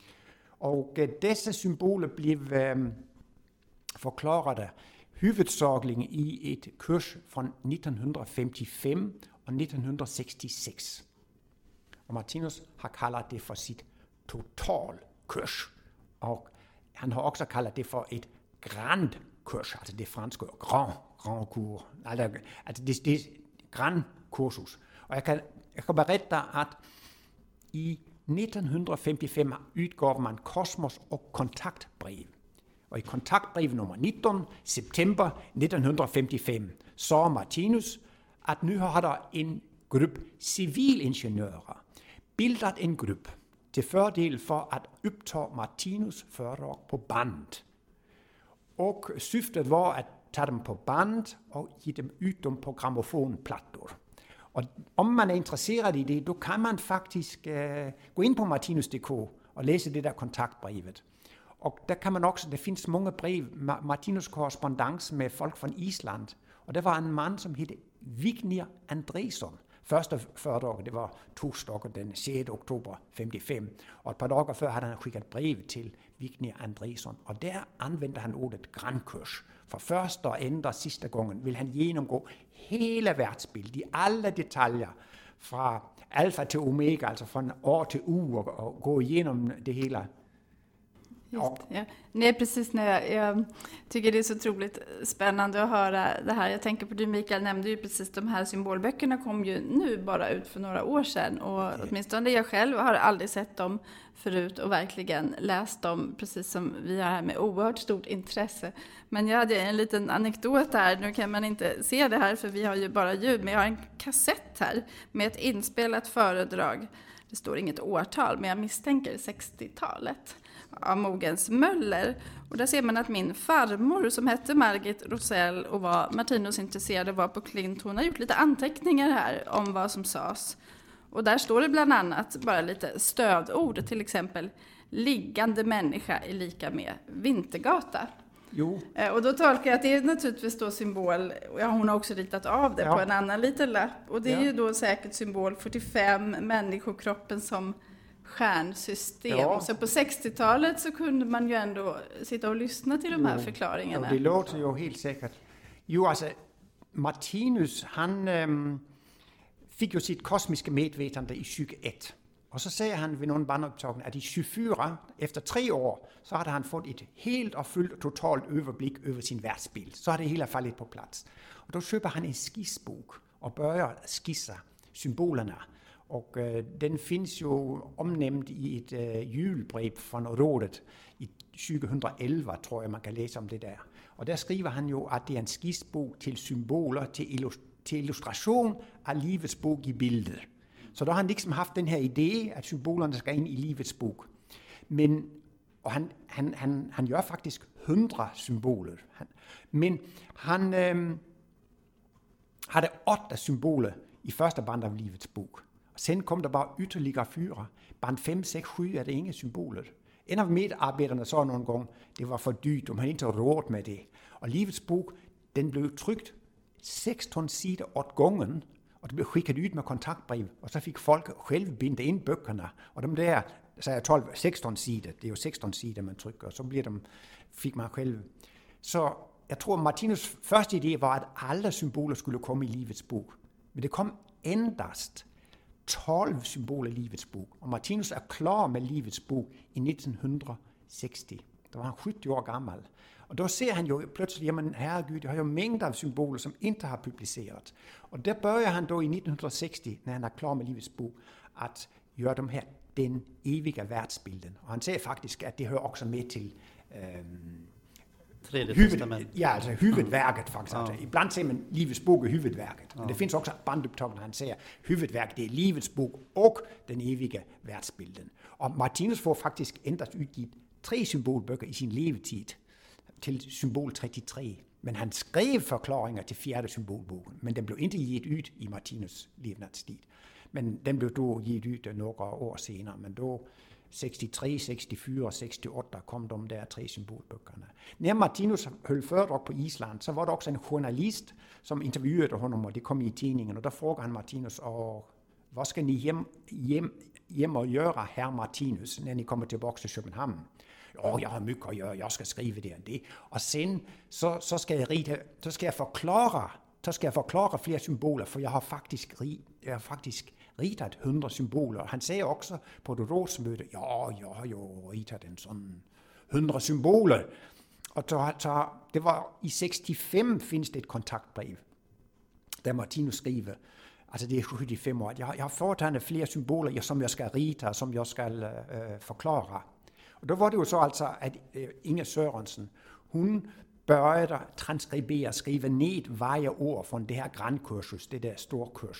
Speaker 3: Og øh, disse symboler blev øh, forklaret hovedsageligt i et kurs fra nitten femtiofem og nitten seksogtres. Og Martinus har kaldet det for sit totalkurs. Og han har også kaldet det for et grand kurs, altså det franske grand, grand kurs. Altså det, det er grand kursus. Og jeg kan, jeg kan berette at i nitten femtiofem udgav man Kosmos og kontaktbrev. Og i kontaktbrev nummer nitten, september nitten femtiofem, så Martinus, at nu har der en gruppe civilingeniører bildet en gruppe til fordel for at optage Martinus foredrag på band. Og syftet var at tage dem på band og give dem ud dem på grammofonplatter. Og om man er interesseret i det, då kan man faktisk uh, gå ind på martinus punktum d k og læse det der kontaktbrevet. Og der kan man også, der findes mange brev, Martinus korrespondance med folk fra Island. Og der var en mand, som hed Vignir Andresson. Første foredrag, det var torsdag den sjette oktober femoghalvfems. Og et par dage før havde han skicket brev til Vignir Andresson. Og der anvendte han ordet grandkurs. For første og anden og sidste gangen vil han gennemgå hele værtsbilledet i alle detaljer. Fra alfa til omega, altså fra år til uge, og, og gå igenom det hele.
Speaker 2: Just, ja. Nej, precis. När jag, jag tycker det är så otroligt spännande att höra det här. Jag tänker på det Mikael nämnde ju precis, de här symbolböckerna kom ju nu bara ut för några år sedan. Och åtminstone jag själv har aldrig sett dem förut och verkligen läst dem, precis som vi har här, med oerhört stort intresse. Men jag hade en liten anekdot här. Nu kan man inte se det här för vi har ju bara ljud, men jag har en kassett här med ett inspelat föredrag. Det står inget årtal, men jag misstänker sextiotalet. Av Mogens Möller. Och där ser man att min farmor som hette Margit Rosell och var Martinus intresserad var på Klint. Hon har gjort lite anteckningar här om vad som sades. Och där står det bland annat bara lite stödord. Till exempel liggande människa är lika med Vintergata.
Speaker 3: Jo.
Speaker 2: Och då tolkar jag att det är naturligtvis då symbol, ja, hon har också ritat av det ja. på en annan liten lapp. Och det är ja. ju då säkert symbol fyrtiofem, människokroppen som stjärnsystem. Ja. Så på sextiotalet så kunde man ju ändå sitta och lyssna till de jo. här förklaringarna.
Speaker 3: Ja, det låter ju helt säkert. Jo, alltså Martinus, han ähm, fick ju sitt kosmiska medvetande i tjugoett. Och så säger han vid någon bandupptagning att i tjugofyra, efter tre år, så hade han fått ett helt och fullt totalt överblick över sin världsbild. Så hade det hela fallit på plats. Och då köper han en skissbok och börjar skissa symbolerna. Og øh, den findes jo omnævnt i et øh, julebrev fra rådet i tyve elleve, tror jeg, man kan læse om det der. Og der skriver han jo, at det er en skitsbog til symboler, til, illust- til illustration af livets bog i billedet. Så der har han ligesom haft den her idé, at symbolerne skal ind i livets bog. Men, og han, han, han, han gør faktisk hundrede symboler. Han, men han øh, havde otte symboler i første band af livets bog. Sen kom der bare ytterligere fyre. Band fem, seks, syv er det ingen symboler. En af medarbejderne så nogle gange, det var for dyrt, og man ikke råd med det. Og livets bog, den blev trykt seksten sider åt gången, og det blev skicket ud med kontaktbrev, og så fik folk selv binde ind bøgerne. Og dem der, så er tolv, seksten sider, det er jo seksten sider, man trykker, og så bliver dem, fik man selv. Så jeg tror, Martinus første idé var, at alle symboler skulle komme i livets bog. Men det kom endast tolv symboler i livets bog. Og Martinus er klar med livets bog i nitten seks. Der var han sytti år gammel. Og der ser han jo pludselig, jamen herregud, jeg har jo mængder af symboler, som ikke har publiceret. Og der bør han dog i nitten seks, når han er klar med livets bog, at gøre dem her den evige værtsbilden. Og han siger faktisk, at det hører også med til øhm, Huvud, ja, altså huvudværket faktisk. Ja. Ibland ser man livets bog i huvudværket. Ja. Men det findes også bandoptagende, han siger, huvudværket det er livets bog og den evige værtsbilden. Og Martinus får faktisk endast udgivet tre symbolbøger i sin levetid til symbol treogtres. Men han skrev forklaringer til fjerde symbolbogen, men den blev ikke givet ud i Martinus' levnadstid. Men den blev dog givet ud nogle år senere, men dog seksogtres, seksogfyrre og seksogotte kom de der tre symbolbøgerne. Når Martinus høll foredrag på Island, så var der også en journalist, som interviewede ham, og det kom i tidningen, og der frågade han Martinus, og hvad skal ni hjem, hjem, hjem og gøre, herr Martinus, når ni kommer tilbage til København? Jo, jeg har mycket at gøre, jeg skal skrive det og det. Og sen, så, så, skal jeg rite, så skal jeg forklare, så skal jeg forklare flere symboler, for jeg har faktisk, jeg har faktisk ritat hundrede symboler. Han sagde også på det rådsmøde, ja, jeg har jo ritat en sådan hundrede symboler. Og så, så, det var i seksogfem findes det et kontaktbrev, der Martinus skriver, altså det er syvogfyrre år, jeg, jeg har foretaget flere symboler, som jeg skal rite, som jeg skal øh, forklare. Og der var det jo så altså, at øh, Inger Sørensen, hun børjede transkribere, skrive ned hver ord fra det her grandkursus, det der store kurs.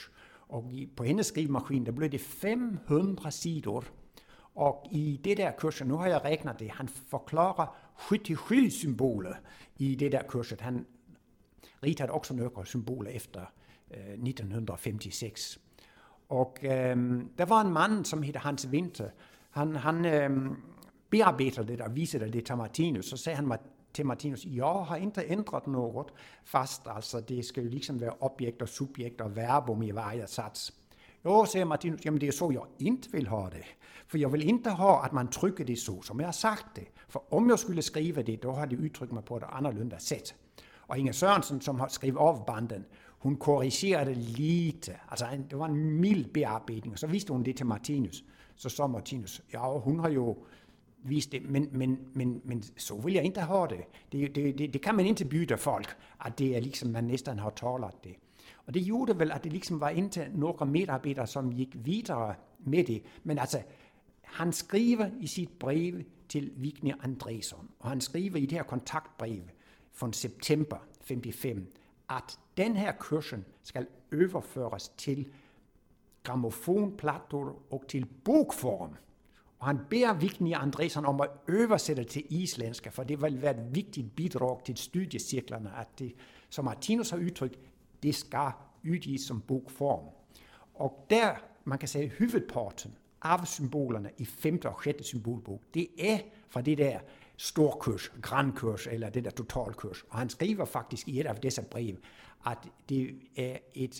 Speaker 3: Og i, på hendes skrivemaskin, der blev det fem hundrede sider. Og i det der kurset, nu har jeg regnet det, han forklarer syvogtyve symboler i det der kurset. Han ritede også nogle symboler efter øh, nitten femoghalvfems. Og øh, der var en mand, som hed Hans Winter. Han, han øh, bearbejdede det og viste det til Martinus. Så sagde han til Martinus, jeg har ikke ændret noget fast. Altså det skal jo ligesom være objekt og subjekt og verbum i hver sats. Jo, siger Martinus, jamen det er så, jeg ikke vil have det. For jeg vil ikke have, at man trykker det så, som jeg har sagt det. For om jeg skulle skrive det, da har det udtrykt mig på et anderledes sæt. Og Inger Sørensen, som har skrevet overbanden, hun korrigerede lite. Altså det var en mild bearbejdning, og så viste hun det til Martinus. Så så Martinus, ja, hun har jo vist det, men, men, men, men så vil jeg ikke have det. Det, det, det. det kan man ikke byde folk, at det er ligesom, man næsten har talt det. Og det gjorde vel, at det ligesom var indtil nogle medarbejdere, som gik videre med det. Men altså, han skriver i sit brev til Vigny Andresson, og han skriver i det her kontaktbrev fra september femoghalvfems, at den her kursen skal overføres til grammofonplatter og til bogform. Og han beder Vigny Andresson om at oversætte til islandske, for det vil være et vigtigt bidrag til studiecirklerne, at det, som Martinus har udtrykt, det skal udgives som bogform. Og der, man kan sige, hovedparten af symbolerne i femte og sjette symbolbog, det er fra det der storkurs, grandkurs eller det der totalkurs. Og han skriver faktisk i et af disse brev, at det er et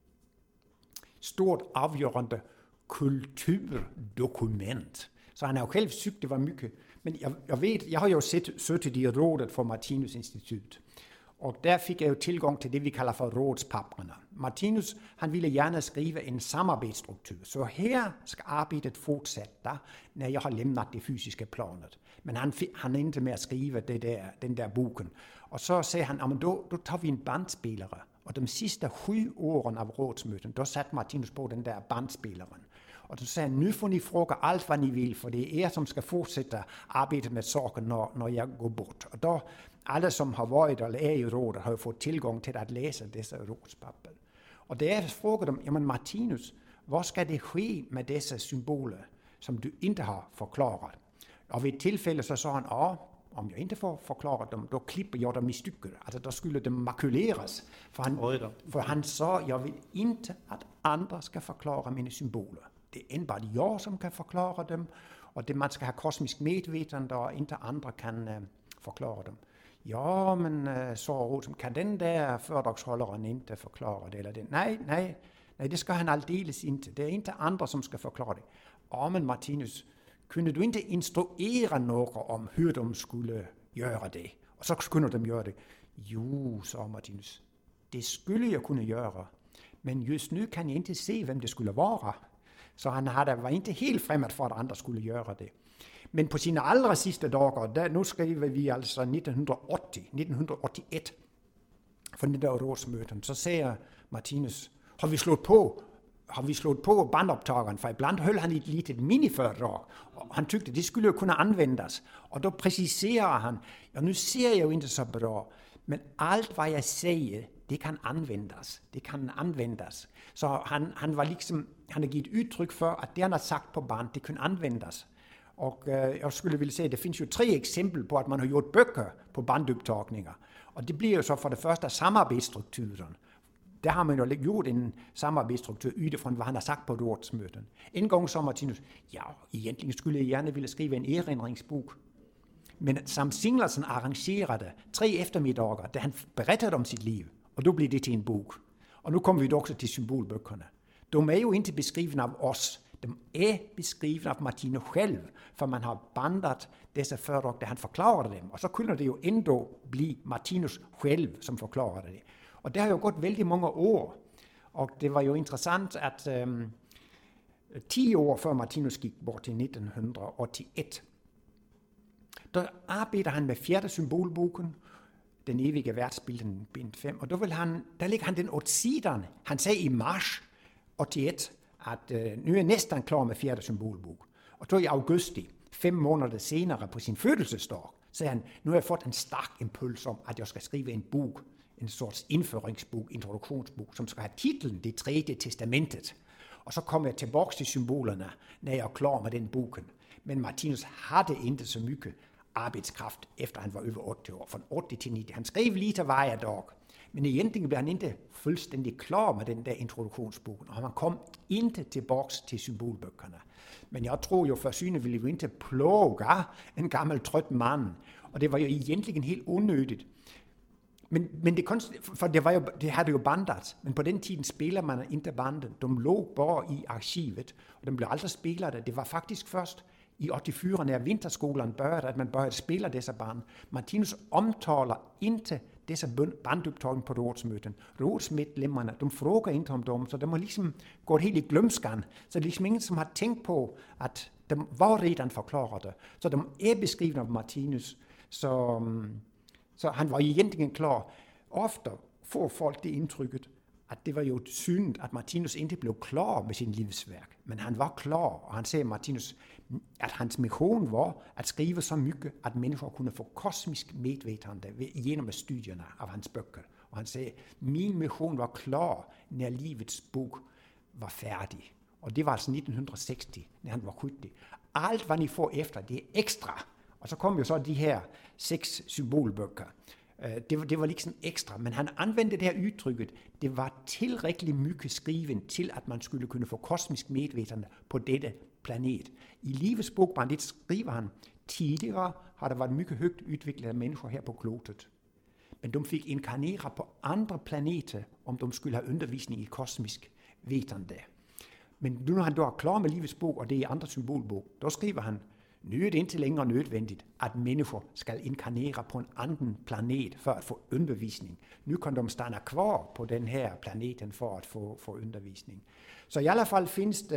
Speaker 3: stort afgørende kulturdokument. Så han har jo selv sygt, det var mycket. Men jeg, jeg ved, jeg har jo set, siddet i rådet for Martinus Institut. Og der fik jeg jo tilgang til det, vi kalder for rådspapperne. Martinus, han ville gerne skrive en samarbejdsstruktur. Så her skal arbejdet fortsætte, når jeg har lemnet det fysiske planet. Men han, han endte med at skrive det der, den der boken. Og så sagde han, at då, då tager vi en bandspillere. Og de sidste syv årene af rådsmøten, der satte Martinus på den der bandspilleren. Og så sagde han, nu får ni fråga alt, hvad ni vil, for det er jer, som skal fortsætte arbejdet med saken, når, når jeg går bort. Og der, alle, som har været eller er i rådet, har jo fået tilgang til at læse disse rådspapper. Og der frågede dem, jamen Martinus, hvad skal det ske med disse symboler, som du ikke har forklaret? Og ved et tilfælde så sagde han, åh, om jeg ikke får forklaret dem, da klipper jeg dem i stykker. Altså, der skulle dem makuleres. For han, for han sagde, jeg vil ikke, at andre skal forklare mine symboler. Det er endda bare jeg, som kan forklare dem, og det, man skal have kosmisk medvetende, og ikke andre kan uh, forklare dem. Ja, men uh, så kan den der foredragsholderen ikke forklare det, eller det? Nej, nej, nej, det skal han aldeles ikke. Det er ikke andre, som skal forklare det. Åh, men Martinus, kunne du ikke instruere noget om, hvordan de skulle gøre det? Og så kunne de gøre det. Jo, sagde Martinus, det skulle jeg kunne gøre, men just nu kan jeg ikke se, hvem det skulle være. Så han havde, var ikke helt fremmed for, at andre skulle gøre det. Men på sine allra sidste dager, der, nu skriver vi altså nitten otte, nitten otteogtres, for den der rådsmøten, så siger Martinus, har vi slået på, har vi slået på bandoptageren, for iblandt høll han et litet miniforedrag, og han tykte, det skulle jo kunne anvendes. Og der præciserer han, ja, nu ser jeg jo ikke så bra, men alt, hvad jeg siger, det kan anvendes. Det kan anvendes. Så han, han var liksom, han har givet udtryk for, at det han har sagt på band, det kunne anvendes. Og øh, jeg skulle ville sige, at det findes jo tre eksempler på, at man har gjort bøger på bandoptagninger. Og det bliver jo så for det første samarbejdsstrukturen. Der har man jo gjort en samarbejdsstruktur utifrån, hvad han har sagt på rådsmøten. En gang så Martinus, ja, egentlig skulle jeg gerne ville skrive en erindringsbog. Men Sam Singlersen arrangerede tre eftermiddager, da han berettede om sit liv. Og då blev det til en bog. Og nu kommer vi dog også til symbolbøgerne. De er jo ikke beskrivet af os. De er beskrivet af Martinus selv, for man har bandet disse foredrag, da han forklarede dem. Og så kunne det jo endda blive Martinus selv, som forklarede det. Og det har jo gået vældig mange år. Og det var jo interessant, at øhm, ti år før Martinus gik bort til nitten otteogtres, der arbejder han med fjerde symbolbogen, Den evige værtsbilden, bind fem, og der, vil han, der ligger han den åt siderne. Han sagde i mars otteogtres, at øh, nu er jeg næsten klar med fjerde symbolbog. Og så i augusti, fem måneder senere på sin fødselsdag, sagde han, nu har jeg fået en stærk impuls om, at jeg skal skrive en bog en sorts indføringsbog, introduktionsbog, som skal have titlen Det tredje testamentet. Og så kommer jeg tilbage til symbolerne, når jeg er klar med den boken. Men Martinus havde ikke så mye arbejdskraft, efter han var over otte år, fra otte til ni. Han skrev lige til hver dag, men egentlig blev han ikke fuldstændig klar med den der introduktionsbogen, og han kom ikke tilbage til symbolbøkerne. Men jeg tror jo, for syne ville jo ikke plage en gammel trøt mand, og det var jo egentlig helt unødigt. Men, men det, for det, var jo, det havde jo bandet, men på den tiden spiller man ikke bandet. De lå bare i arkivet, og de blev aldrig spillet. Det var faktisk først i otteogfyrre, når vinterskolen började, at man började spille disse band. Martinus omtaler ikke disse bandoptagninger på rådsmøten. Rådsmedlemmerne, de frågar ikke om dem, så de har ligesom gået helt i glømskan. Så det er ligesom ingen, som har tænkt på, at de var redan forklarede. Så de er beskrevet af Martinus, så, så han var egentlig klar. Ofte får folk det indtrykket, at det var jo synd, at Martinus ikke blev klar med sin livsværk. Men han var klar, og han sagde Martinus, at hans mission var at skrive så mycket, at mennesker kunne få kosmisk medvetande gennem studierne af hans bøger. Og han sagde, min mission var klar, når livets bog var færdig. Og det var altså nitten tres, når han var sytti. Alt, hvad I får efter, det er ekstra. Og så kom jo så de her seks symbolbøger. Det var, det var liksom ekstra, men han anvendte det her udtrykket, det var tilrækkeligt mycket skriven til, at man skulle kunne få kosmisk medvetande på dette planet. I livets bog, det skriver han, tidligere har der været mycket højt udviklede mennesker her på klodet. Men de fik inkarnere på andre planeter, om de skulle have undervisning i kosmisk vetande. Men nu når han da er klar med livets bog, og det er i andre symbolbog, der skriver han, nu er det ikke længere nødvendigt, at mennesker skal inkarnere på en anden planet for at få undervisning. Nu kan de stanne kvar på den her planeten for at få, få undervisning. Så i alle fald findes det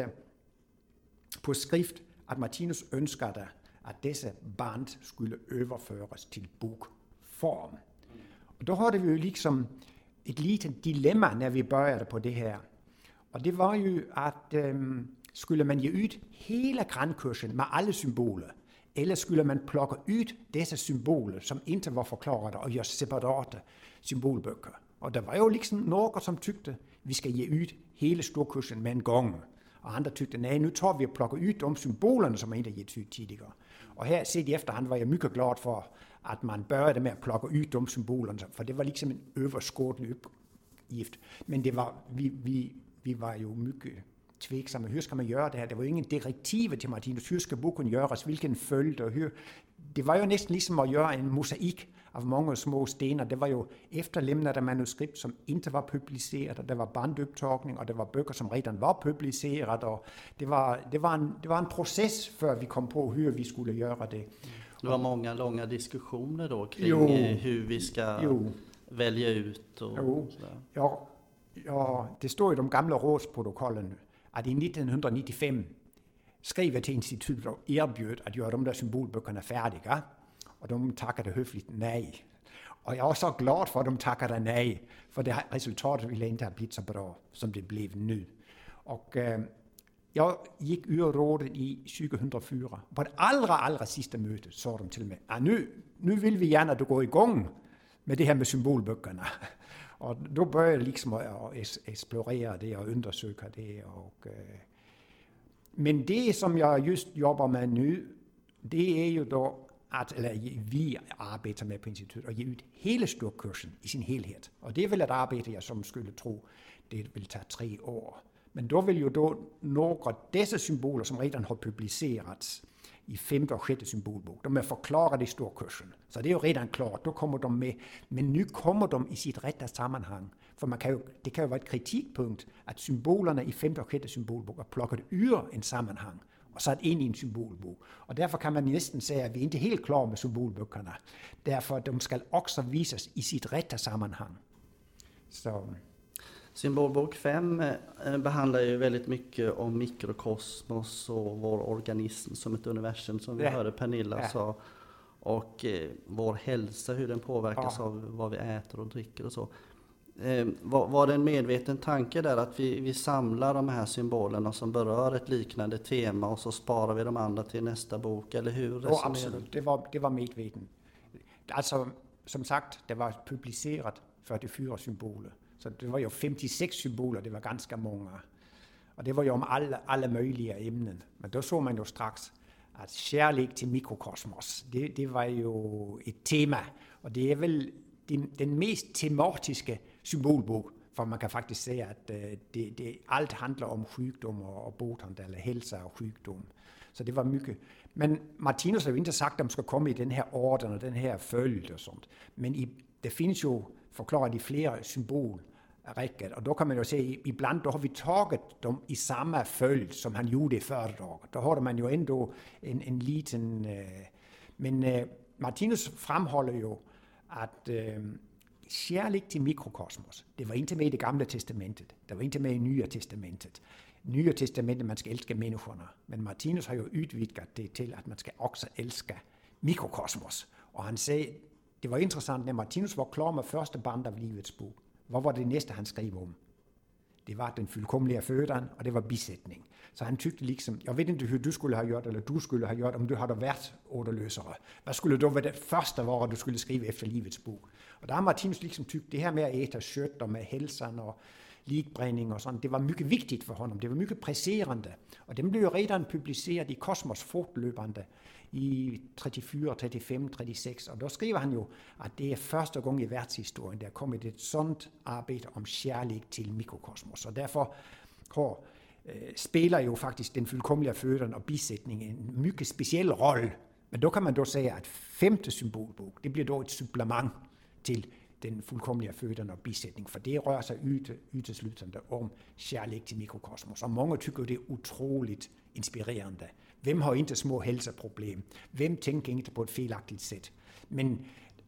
Speaker 3: på skrift, at Martinus ønskede, at disse band skulle overføres til bogform. Og der har det jo liksom et lille dilemma, når vi började på det her. Og det var jo, at øhm, skulle man ge ud hele grandkursen med alle symboler, eller skulle man plukke ud disse symboler, som ikke var forklaret, og gøre separate symbolbøger. Og der var jo liksom nogen, som tykte, vi skal ge ud hele storkursen med en gang. Og andre tykte, nej, nu tager vi og plukker ud de symbolerne, som ikke er givet ud tidligere. Og her set i efterhånd var jeg mycket glad for, at man børjede med at plukke ud de symbolerne, for det var liksom en overskådelig opgift. Men det var, vi, vi, vi var jo mycket tveksomme. Hur skal man gøre det her? Der var jo ingen direktive til Martinus. Hur skal bogen gøres? Hvilken følge? Og hur? Det var jo næsten ligesom at gøre en mosaik af mange små stener. Det var jo efterlemnet af manuskript, som ikke var publiceret, og der var bandoptagning, og der var bøger, som redan var publiceret, og det var, det var, en, det var en proces, før vi kom på, hur vi skulle gøre det.
Speaker 1: Det var många långa diskussioner då kring
Speaker 3: jo,
Speaker 1: hur vi ska
Speaker 3: jo.
Speaker 1: välja ut och
Speaker 3: jo. Ja, ja, det står i de gamle rådsprotokollene, at i nitten nittifem skrev jeg til instituttet og erbjød at gøre de der symbolbøgerne færdige, og de takkede høfligt nej. Og jeg er også så glad for, at de takkede nej, for det resultatet ville ikke have blivet så bra, som det blev nu. Og øh, jeg gik ud af rådet i tyve fire. På det allra, allra sidste møde, så de til mig, at nu, nu vil vi gerne, at du går i gang med det her med symbolbøgerne. Og då började jeg liksom at eksplorere det og undersøge det. Og, øh. Men det, som jeg just jobber med nu, det er jo da, at eller, vi arbejder med på instituttet, og give ud hele storkursen i sin helhed. Og det er vel et arbejde, jeg som skulle tro, det vil tage tre år. Men då vil jo da nogle af disse symboler, som redan har publiceret i femte og sjette symbolbog, de er forklaret i storkursen. Så det er jo redan klart, då kommer de med. Men nu kommer de i sit rette sammenhang. For man kan jo, det kan jo være et kritikpunkt, at symbolerne i femte og sjette symbolbog er plukket ud en sammenhang, og sat ind i en symbolbog. Og derfor kan man næsten sige, at vi ikke er helt klar med symbolbøgerne. Derfor de skal også vises i sit rette sammenhang. Så...
Speaker 1: Symbolbok fem behandlar ju väldigt mycket om mikrokosmos och vår organism som ett universum, som vi ja. hörde Pernilla ja. sa, och eh, vår hälsa, hur den påverkas ja. av vad vi äter och dricker och så. Eh, var, var det en medveten tanke där att vi, vi samlar de här symbolerna som berör ett liknande tema och så sparar vi de andra till nästa bok, eller hur resonerar
Speaker 3: du? Ja, absolut, det var, det var medveten. Alltså, som sagt, det var publiceret fyrtiofyra symboler. Så det var jo femtiosex symboler, det var ganska många. Och det var ju om alla, alla möjliga ämnen. Men då såg man ju strax att kärlek till mikrokosmos, det, det var ju ett tema. Och det är väl den, den mest tematiska symbolbok. För man kan faktiskt säga att det, det, allt handlar om sjukdom och, och botande, eller hälsa och sjukdom. Så det var mycket. Men Martinus har ju inte sagt att de ska komma i den här orden och den här följd och sånt. Men i, det finns ju förklarat i flera symbolräcker. Och då kan man ju se, ibland då har vi tagit dem i samma följd som han gjorde i föredraget. Då har man ju ändå en, en liten... Eh, men eh, Martinus framhåller ju att eh, kärlek till mikrokosmos, det var inte med i det gamla testamentet. Det var inte med i nya testamentet. Nya testamentet, man ska älska människorna. Men Martinus har ju utvidgat det till att man ska också älska mikrokosmos. Och han säger, det var intressant, när Martinus var klar med första band av Livets bok. Vad var det nästa han skrev om? Det var den fullkomliga födan och det var bisättning. Så han tyckte liksom, jag vet inte hur du skulle ha gjort eller du skulle ha gjort om du hade varit orderlösare. Vad skulle då vara det första vara du skulle skriva efter Livets bok? Och där har Martinus liksom tyckt det här med att äta kött och med hälsan och likbränning och sånt, det var mycket viktigt för honom. Det var mycket presserande. Och den blev ju redan publicerad i Kosmos fortlöpande i trettiofyra, trettiofem, trettiosex. Och då skriver han ju att det är första gången i världshistorien det har kommit ett sånt arbete om kärlek till mikrokosmos. Och därför har, eh, spelar ju faktiskt den fullkomliga födan och bisättningen en mycket speciell roll. Men då kan man då säga att femte symbolbok, det blir då ett supplement till den fullkomliga födan och bisättning, för det rör sig ut, uteslutande om kärlek till mikrokosmos. Och många tycker det är otroligt inspirerande. Vem har inte små hälsoproblem? Vem tänker inte på ett felaktigt sätt? Men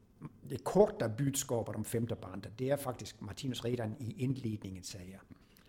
Speaker 3: det korta budskapet om femte bandet, det är faktiskt Martinus redan i inledningen säger.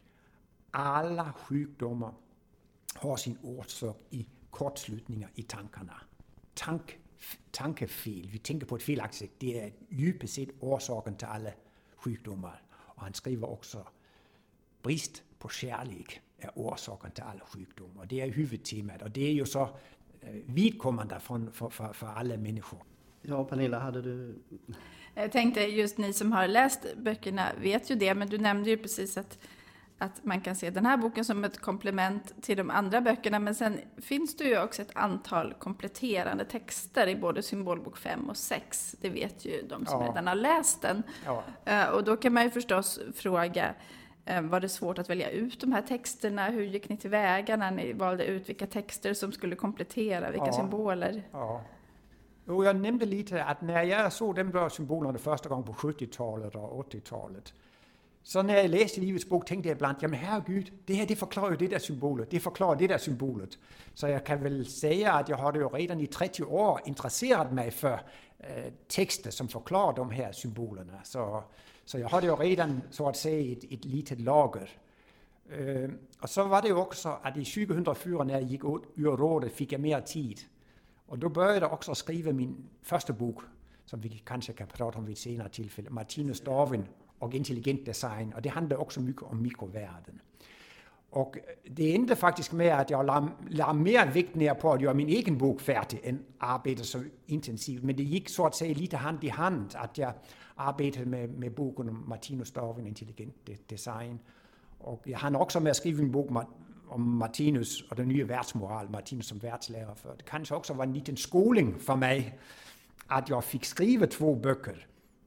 Speaker 3: Alla sjukdomar har sin orsak i kortslutningar i tankarna. Tank tankefel, vi tänker på ett felaktigt sätt, det är djupast sett orsaken till alla sjukdomar. Och han skriver också, brist på kärlek är orsaken till alla sjukdomar. Det är huvudtemat och det är ju så vidkommande för, för, för, för alla människor.
Speaker 1: Ja, Pernilla, hade du...
Speaker 2: Jag tänkte, just ni som har läst böckerna vet ju det, men du nämnde ju precis att att man kan se den här boken som ett komplement till de andra böckerna, men sen finns det ju också ett antal kompletterande texter i både symbolbok fem och sex. Det vet ju de som ja. redan har läst den. Ja. Och då kan man ju förstås fråga, var det svårt att välja ut de här texterna? Hur gick ni tillväga när ni valde ut vilka texter som skulle komplettera, vilka ja. symboler?
Speaker 3: Ja. Och jag nämnde lite att när jag såg de där symbolerna första gången på sjuttiotalet och åttiotalet, så när jag läste Livets bok tänkte jag ibland, jamen herregud, det här det förklarar ju det där symbolet, det förklarar det där symbolet. Så jag kan väl säga att jag hade ju redan i trettio år intresserat mig för eh, texter som förklarar de här symbolerna. Så, så jag hade ju redan så att säga ett, ett litet lager. Eh, och så var det ju också att i tjugohundrafyra när jag gick ur rådet fick jag mer tid. Och då började jag också skriva min första bok, som vi kanske kan prata om vid ett senare tillfälle, Martinus Darwin och intelligent design, och det handlar också mycket om mikrovärlden. Och det endte faktiskt med att jag la, la mer vikt ner på att göra min egen bok färdig än arbeta så intensivt, men det gick så att säga lite hand i hand att jag arbetade med, med boken om Martinus Darwin, intelligent design. Och jag hann också med att skriva en bok om Martinus och den nya världsmoral, Martinus som världslärare. För det kanske också var en liten skoling för mig att jag fick skriva två böcker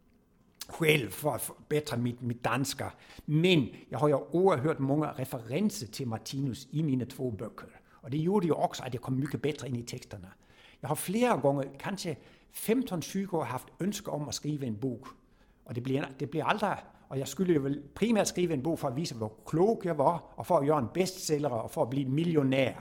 Speaker 3: själv för att förbättra mitt, mitt danska. Men jag har ju oerhört många referenser till Martinus i mina två böcker. Och det gjorde ju också att jag kom mycket bättre in i texterna. Jag har flera gånger, kanske femton tjugo år, haft önska om att skriva en bok. Och det blir, det blir aldrig, och jag skulle ju väl primärt skriva en bok för att visa hur klok jag var, och för att göra en bestseller och för att bli miljonär.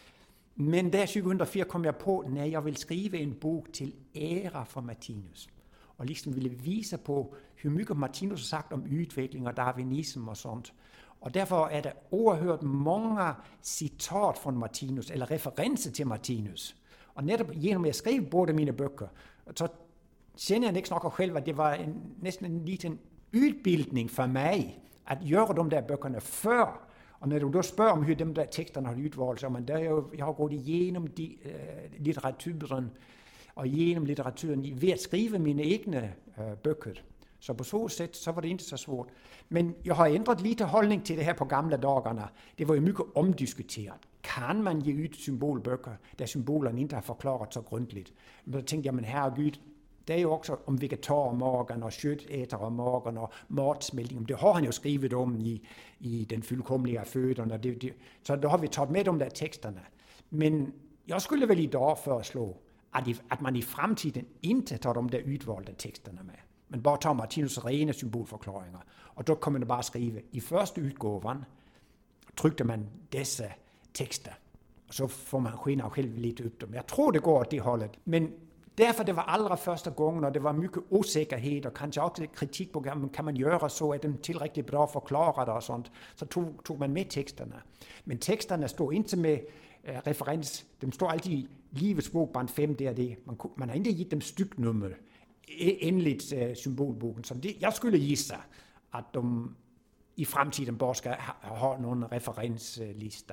Speaker 3: Men där tjugohundrafyra kom jag på, när jag vill skriva en bok till ära för Martinus. Och liksom ville visa på hur mycket Martinus har sagt om utveckling och darwinism och sånt. Och därför är det oerhört många citat från Martinus, eller referenser till Martinus. Och netop genom att jag skrev båda mina böcker, så känner jag nästan också själv att det var en, nästan en liten utbildning för mig att göra de där böckerna för. Och när du då spør om hur de där texterna har utvalgt, så man där jag, jag har gått igenom de, äh, litteraturen, og genom litteraturen ved at skrive mine egne øh, bøger, Så på så sätt så var det inte så svårt. Men jag har ändrat lite hållning till det här på gamla dagarna. Det var ju mycket omdiskuterat. Kan man ge ut symbolböcker där symbolerna inte har förklarat så grundligt? Men då tänkte jag, men herregud, det är ju också om vegetarmagen och köttätarmagen och matsmältning. Det har han ju skrivit om i, i den fullkomliga födan. Det, det, så då har vi tagit med de där texterna. Men jag skulle väl idag föreslå att, i, att man i framtiden inte tar de där utvalda texterna med. Men bara tar Martinus rena symbolförklaringar. Och då kommer man bara skriva, i första utgåvan tryckte man dessa texter. Och så får man skina själv lite upp dem. Jag tror det går åt det hållet. Men därför det var allra första gången och det var mycket osäkerhet och kanske också kritik på kan man göra så att de tillräckligt bra förklarade och sånt. Så tog, tog man med texterna. Men texterna står inte med äh, referens. De står alltid i Livets bok band fem. Det är det. Man, man har inte gett dem stycknummer enligt äh, symbolboken. Så det, jag skulle gissa att de i framtiden bara ska ha, ha någon referenslista.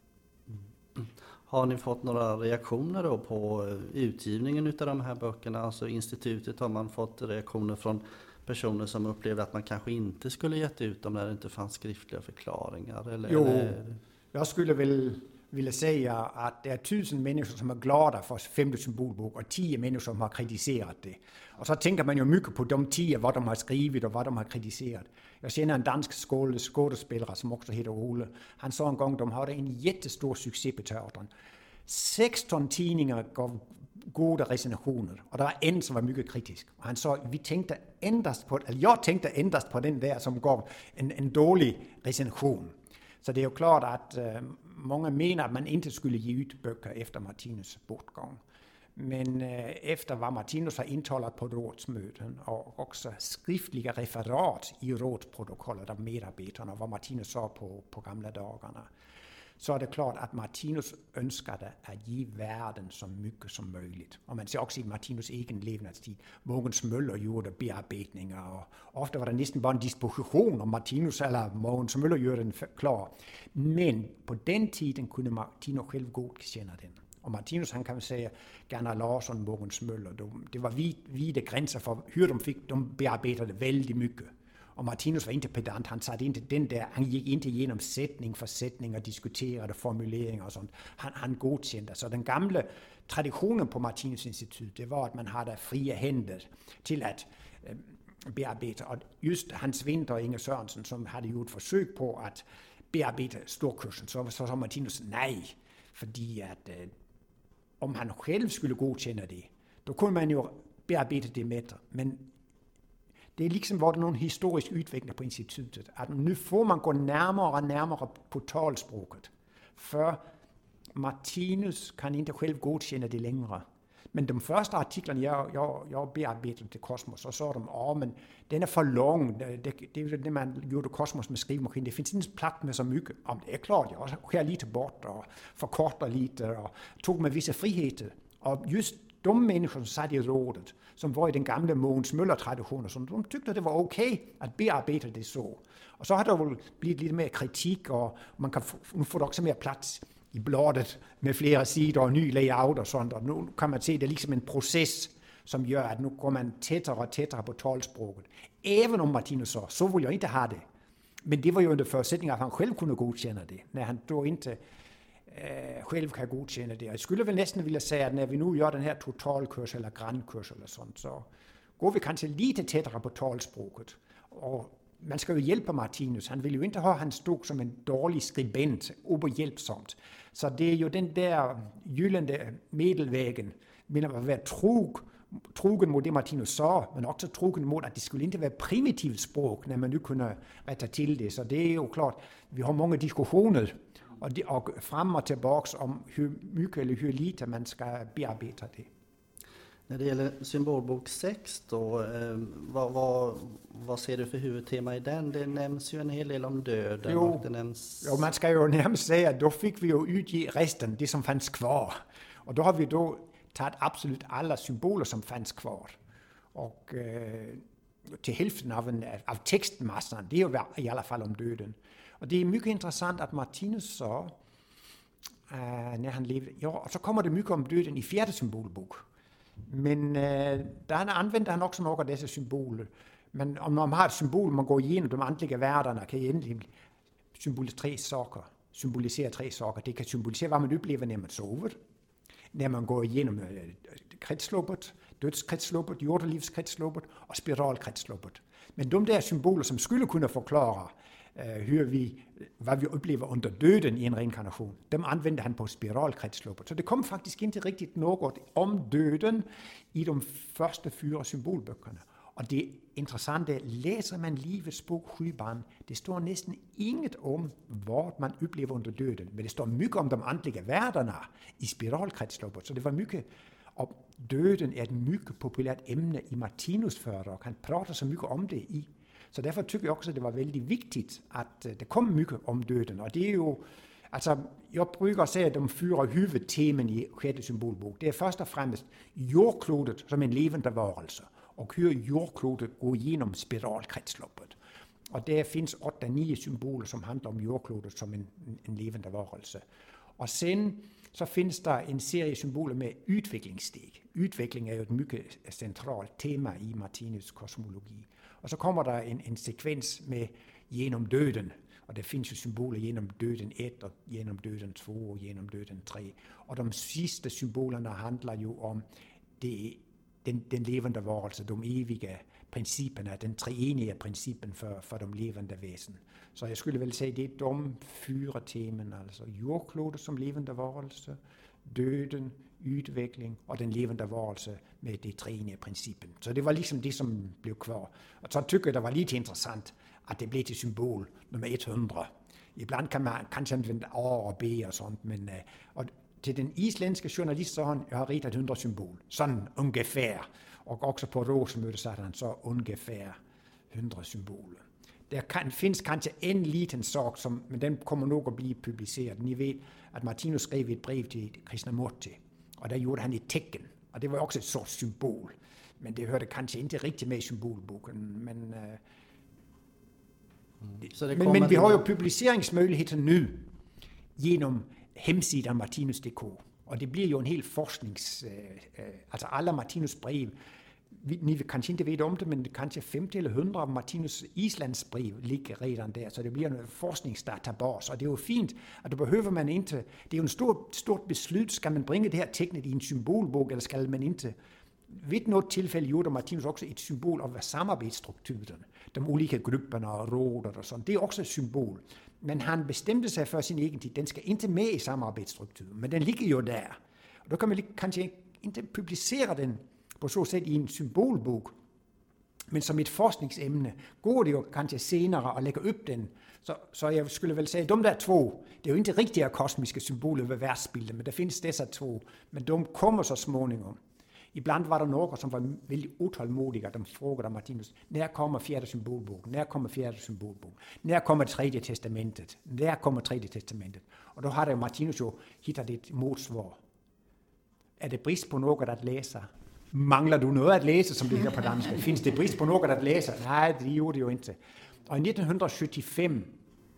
Speaker 1: Mm. Har ni fått några reaktioner då på utgivningen av de här böckerna? Alltså institutet, har man fått reaktioner från personer som upplevde att man kanske inte skulle gett ut dem när det inte fanns skriftliga förklaringar? Eller,
Speaker 3: jo,
Speaker 1: eller?
Speaker 3: Jag skulle väl vilja säga att det är tusen människor som är glada för femte symbolbok och tio människor som har kritiserat det. Och så tänker man ju mycket på de tio, vad de har skrivit och vad de har kritiserat. Jag känner en dansk skådespelare som också heter Ole. Han sa en gång att de hade en jättestor succé på teatern. sexton tidningar gav goda recensioner och det var en som var mycket kritisk. Och han sa, vi tänkte endast på, eller jag tänkte endast på den där som gav en, en dålig recension. Så det är ju klart att äh, många menar att man inte skulle ge ut böcker efter Martinus bortgång. Men äh, efter vad Martinus har intalat på rådsmöten och också skriftliga referat i rådsprotokollet av medarbetarna vad Martinus sa på, på gamla dagarna, så är det klart att Martinus önskade att ge världen så mycket som möjligt. Och man ser också i Martinus egen levnadstid. Mogens Møller gjorde bearbetningar och ofta var det nästan bara en disposition om Martinus eller Mogens Møller gjorde den klar. Men på den tiden kunde Martinus själv godkänna den. Och Martinus, han kan säga, Gerner Larsson, Mogens Møller, de, det var vid, vida gränser för hur de fick, de bearbetade väldigt mycket. Och Martinus var inte pedant, han satt inte den där, han gick inte igenom sättning för sättning och diskuterade formuleringar och sånt. Han, han godkände. Så den gamla traditionen på Martinus institut, det var att man hade fria händer till att eh, bearbeta. Och just Hans Winter och Inge Sørensen som hade gjort försök på att bearbeta storkursen, så sa Martinus nej. För att eh, om han själv skulle godkänna det, då kunde man ju bearbeta det bättre. Men det är liksom var det någon historisk utveckling på institutet. Att nu får man gå närmare och närmare på talspråket. För Martinus kan inte själv godkänna det längre. Men de första artiklarna jag, jag, jag bearbetade till Kosmos, så sa de, ja men den är för lång. Det, det, det är det man gjorde Kosmos med skrivmaskin. Det finns inte plats med så mycket. Ja, det är klart, jag skär lite bort och förkortar lite och tog med vissa friheter. Och just de människor som satt i rådet, som var i den gamla Mogens Møller-traditionen, de tyckte det var okej okay att bearbeta det så. Och så har det väl blivit lite mer kritik och man kan få, nu får det också mer plats i bladet med flera sidor och ny layout och sånt. Och nu kan man se det är liksom en process som gör att nu går man tätare och tätare på talspråket. Även om Martinus sa, så vill jag inte ha det. Men det var ju under förutsättning att han själv kunde godkänna det. När han då inte äh, själv kan godkänna det. Jag skulle väl nästan vilja säga att när vi nu gör den här totalkurs eller grandkurs eller sånt, så går vi kanske lite tätare på talspråket. Och man ska ju hjälpa Martinus. Han vill ju inte ha han stod som en dålig skribent, oberhjälpsamt. Så det är ju den där gyllene medelvägen mellan att vara trog, trogen mot det Martinus sa, men också trogen mot att det skulle inte vara primitivt språk när man nu kunde rätta till det. Så det är ju klart, vi har många diskussioner och, det, och fram och tillbaks om hur mycket eller hur lite man ska bearbeta det.
Speaker 1: När det gäller symbolbok sex då, eh, vad, vad, vad ser du för huvudtema i den? Det nämns ju en hel del om döden.
Speaker 3: Jo,
Speaker 1: och det nämns...
Speaker 3: jo man ska ju närmast säga att då fick vi ju utge resten, det som fanns kvar. Och då har vi då tagit absolut alla symboler som fanns kvar. Och eh, till hälften av, en, av textmassan, det är ju i alla fall om döden. Och det är mycket intressant att Martinus sa, eh, när han levde, ja, så kommer det mycket om döden i fjärde symbolbok. Men eh, där använder han också några av dessa symboler. Men om man har et symbol, man går igennem de andlige verdener, kan egentlig symbolisere tre saker. Symbolisere tre saker. Det kan symbolisere, hvad man oplever, når man sover, når man går igennem kretsloppet, dødskredsløbet, jordelivskredsløbet og spiralkredsløbet. Men de der symboler, som skulle kunne forklare, uh, hører vi, hvad vi oplever under døden i en reinkarnation, dem anvendte han på spiralkredsløbet. Så det kom faktisk ikke rigtigt noget om døden i de første fire symbolbøkerne. Og det interessante, læser man livets bog Skybarn, det står næsten inget om, hvad man oplever under døden, men det står mycket om de andlige verdener i spiralkredsløbet, så det var mycket. Og døden er et mycket populært emne i Martinus foredrag. Han prater så mycket om det i. Så derfor tykker jeg også, at det var vældig vigtigt, at det kom mycket om døden. Og det er jo, altså, jeg bruger at sige, at de fyrer hovedtemen i sjette symbolbog. Det er først og fremmest jordklodet som en levende varelse. Og hører jordklodet gå igennem spiralkredsløbet. Og der findes otte ni symboler, som handler om jordklodet som en, en levende varelse. Og sen så findes der en serie symboler med udviklingssteg. Udvikling er jo et mycket centralt tema i Martinus kosmologi. Og så kommer der en, en sekvens med gennem døden. Og der findes jo symboler gennem døden et, og gennem døden to, og gennem døden tre. Og de sidste symbolerne handler jo om det, den, den levende varelse, de evige principperne, den treenige princippen for, for de levende væsen. Så jeg skulle vel sige, det er de fire temen, altså jordklodet som levende varelse, døden, udvikling og den levende varelse med det treenige princippen. Så det var ligesom det, som blev kvar. Og så tykker jeg, det var lidt interessant, at det blev til symbol nummer hundrede. Ibland kan man kanskje anvende A og B og sådan, men uh, og til den islandske journalist, så han, jeg har riget et hundrede symbol, sådan ungefær. Og også på Rosemødet, så han så ungefær hundrede symboler. Der kan, findes kanskje en liten sag, som, men den kommer nok at blive publiceret. Ni ved, at Martinus skrev et brev til Krishnamurti, og der gjorde han et tekken, og det var også et sort symbol. Men det hørte kanskje ikke rigtig med i symbolbogen. Men, uh, mm. så det men, men vi har jo publiceringsmøjligheder nu gennem hemsiden Martinus punktum d k. Og det bliver jo en hel forsknings... Øh, øh, altså alle Martinus brev, vi, ni kanskje ikke ved om det, men kanskje femti eller hundrede af Martinus Islands brev ligger redan der, så det bliver en forskningsdatabase, og det er jo fint, at det behøver man ikke... Det er jo en stor, stort beslut, skal man bringe det her teknik i en symbolbog, eller skal man ikke... Ved noget tilfælde gjorde Martinus også et symbol af samarbejdsstrukturen, de olika grupperna og rådet og sådan. Det er også et symbol. Men han bestemte sig for sin egen tid. Den skal ikke med i samarbejdsstrukturen, men den ligger jo der. Og der kan man kanskje ikke publicere den på så sæt i en symbolbog, men som et forskningsemne går det jo kanskje senere at lægge op den. Så, så jeg skulle vel sige, at de der to, det er jo ikke rigtige kosmiske symboler ved verdensbilledet, men der findes disse to, men de kommer så småningom. Ibland var der nogen, som var vældig utålmodige, de frågede Martinus, når kommer fjerde symbolbog? Når kommer fjerde symbolbog? Når kommer tredje testamentet? Når kommer tredje testamentet? Og då har der Martinus jo hittat et modsvar. Er det brist på noget at læse? Mangler du noget at læse, som det hedder på dansk? Findes det brist på noget at læse? Nej, det gjorde det jo ikke. Og i nitten syttifem,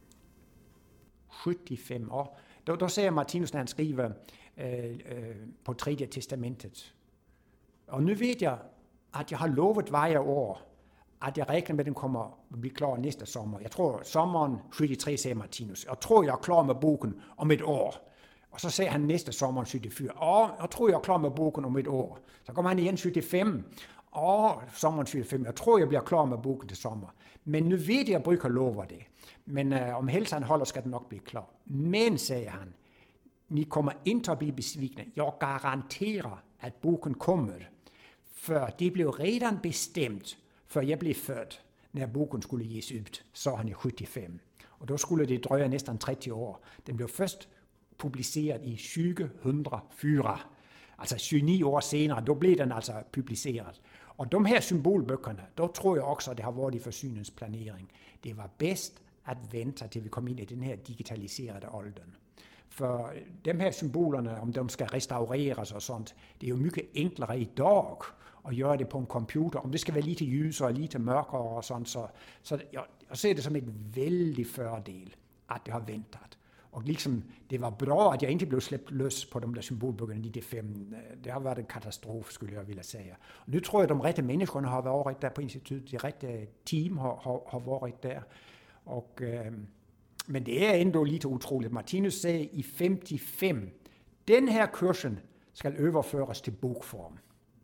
Speaker 3: syttifem år, då, då siger Martinus, når han skriver øh, øh, på tredje testamentet, og nu ved jeg, at jeg har lovet hver år, at jeg regner med, at den kommer at blive klar næste sommer. Jeg tror, sommeren syttitre, siger Martinus. Jeg tror, jeg er klar med bogen om et år. Og så sagde han næste sommer syttifire. Og jeg tror, jeg er klar med bogen om et år. Så kommer han igen syttifem. Og sommeren syttifem. Jeg tror, jeg bliver klar med bogen til sommer. Men nu ved jeg, at jeg bruger lover det. Men øh, om helst han holder, skal den nok blive klar. Men, sagde han, ni kommer ikke at blive besvikne. Jeg garanterer, at bogen kommer. For det blev redan bestemt, før jeg blev født, når bogen skulle gives ud, så han i syttifem. Og da skulle det drøje næsten tretti år. Den blev først publiceret i tyve hundrede fire, altså tyve-ni år senere, da blev den altså publiceret. Og de her symbolbøkerne, der tror jeg også, at det har været i forsyningsplanering. Det var bedst at vente, til vi kom ind i den her digitaliserede alder. For de her symbolerne, om de skal restaureres og sådan, det er jo mycket enklere i dag at gøre det på en computer. Om det skal være lidt lysere og lidt mørkere og sådan, så, så jeg, jeg ser det som en vældig fordel, at det har ventet. Och liksom, det var bra att jag inte blev släppt lös på de där symbolböckerna nittiofem. Det har varit en katastrof, skulle jag vilja säga. Och nu tror jag att de rätta människorna har varit där på institutet. Det rätta team har, har, har varit där. Och, eh, men det är ändå lite otroligt. Martinus säger i femtiofem, den här kursen ska överföras till bokform.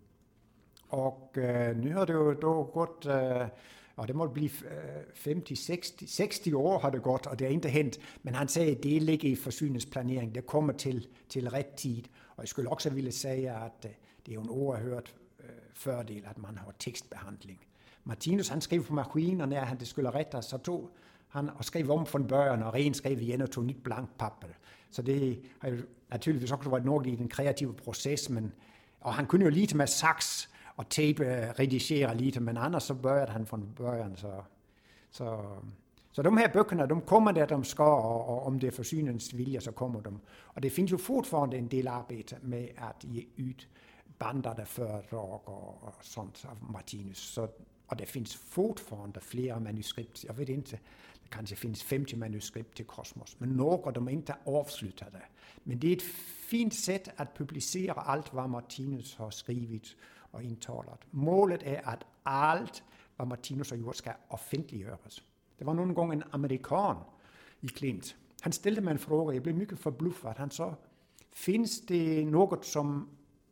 Speaker 3: Och eh, nu har det ju då gått... Eh, Ja, det måste bli femtio sextio, sextio år har det gått och det har inte hänt. Men han säger att det ligger i försyningsplanering. Det kommer till, till rätt tid. Och jag skulle också vilja säga att det är en oerhört fördel att man har textbehandling. Martinus han skrev på maskinen när han det skulle rättas så tog han och skrev om från början och renskrev igen och tog nytt blankt papper. Så det har ju naturligtvis också varit något i den kreativa processen. Men och han kunde ju lite med sax och tape redigera lite, men annars så började han från början. Så, så, så de här böckerna, de kommer där de ska, och, och om det är försynens vilja så kommer de. Och det finns ju fortfarande en del arbete med att ge ut bandade föredrag och, och sånt av Martinus. Så, och det finns fortfarande flera manuskript. Jag vet inte, det kanske finns femtio manuskript till Kosmos, men några de är inte avslutade. Men det är ett fint sätt att publicera allt vad Martinus har skrivit och intalat. Målet är att allt vad Martinus har gjort ska offentliggöras. Det var någon gång en amerikan i Klint. Han ställde mig en fråga, jag blev mycket förbluffad. Han sa, finns det något som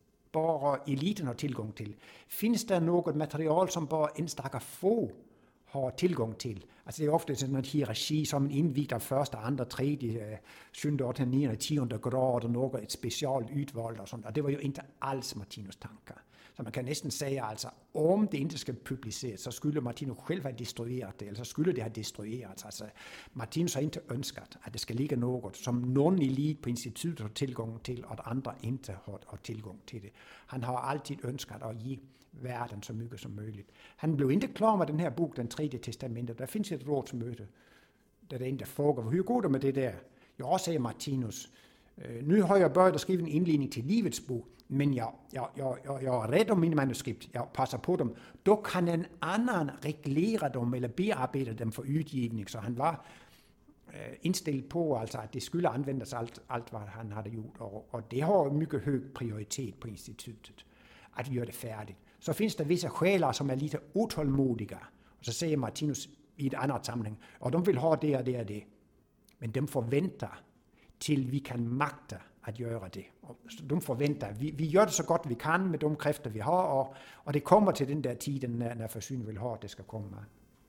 Speaker 3: bara eliten har tillgång till? Finns det något material som bara enstaka få har tillgång till? Alltså det är ofta en hierarki som en invigd av första, andra, tredje, sjunde, åttonde, nionde, tionde grad och något ett speciellt utvald och sånt. Och det var ju inte alls Martinus tankar. Så man kan nästan säga alltså, om det inte ska publiceras så skulle Martinus själv ha destruerat det, eller så skulle det ha destruerats. Alltså, Martinus har inte önskat att det ska ligga något som någon elit på institutet har tillgång till och att andra inte har, har tillgång till det. Han har alltid önskat att ge världen så mycket som möjligt. Han blev inte klar med den här boken, den tredje testamentet. Där finns ett rådsmöte där det inte frågar, hur går det med det där? Ja, säger Martinus. Nu har jag börjat skriva en inledning till livets bok, men jag, jag, jag, jag, jag är rädd om mina manuskript, jag passar på dem. Då kan en annan reglera dem eller bearbeta dem för utgivning. Så han var eh, inställd på alltså, att det skulle användas allt, allt vad han hade gjort. Och, och det har mycket hög prioritet på institutet att göra det färdigt. Så finns det vissa själar som är lite otålmodiga. Och så säger Martinus i ett annat sammanhang, och de vill ha det och det och det. Men de får vänta till vi kan makta att göra det. De får vänta. Vi, vi gör det så gott vi kan med de kräfter vi har, och, och det kommer till den där tiden när, när försynen vill ha att det ska komma.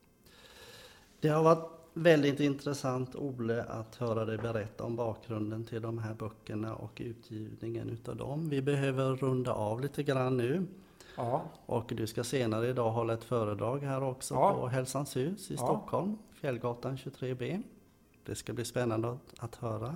Speaker 1: Det har varit väldigt intressant, Ole, att höra dig berätta om bakgrunden till de här böckerna och utgivningen utav dem. Vi behöver runda av lite grann nu.
Speaker 3: Ja.
Speaker 1: Och du ska senare idag hålla ett föredrag här också ja. på Hälsans hus i ja. Stockholm, Fjällgatan tjugotre B. Det ska bli spännande att, att höra.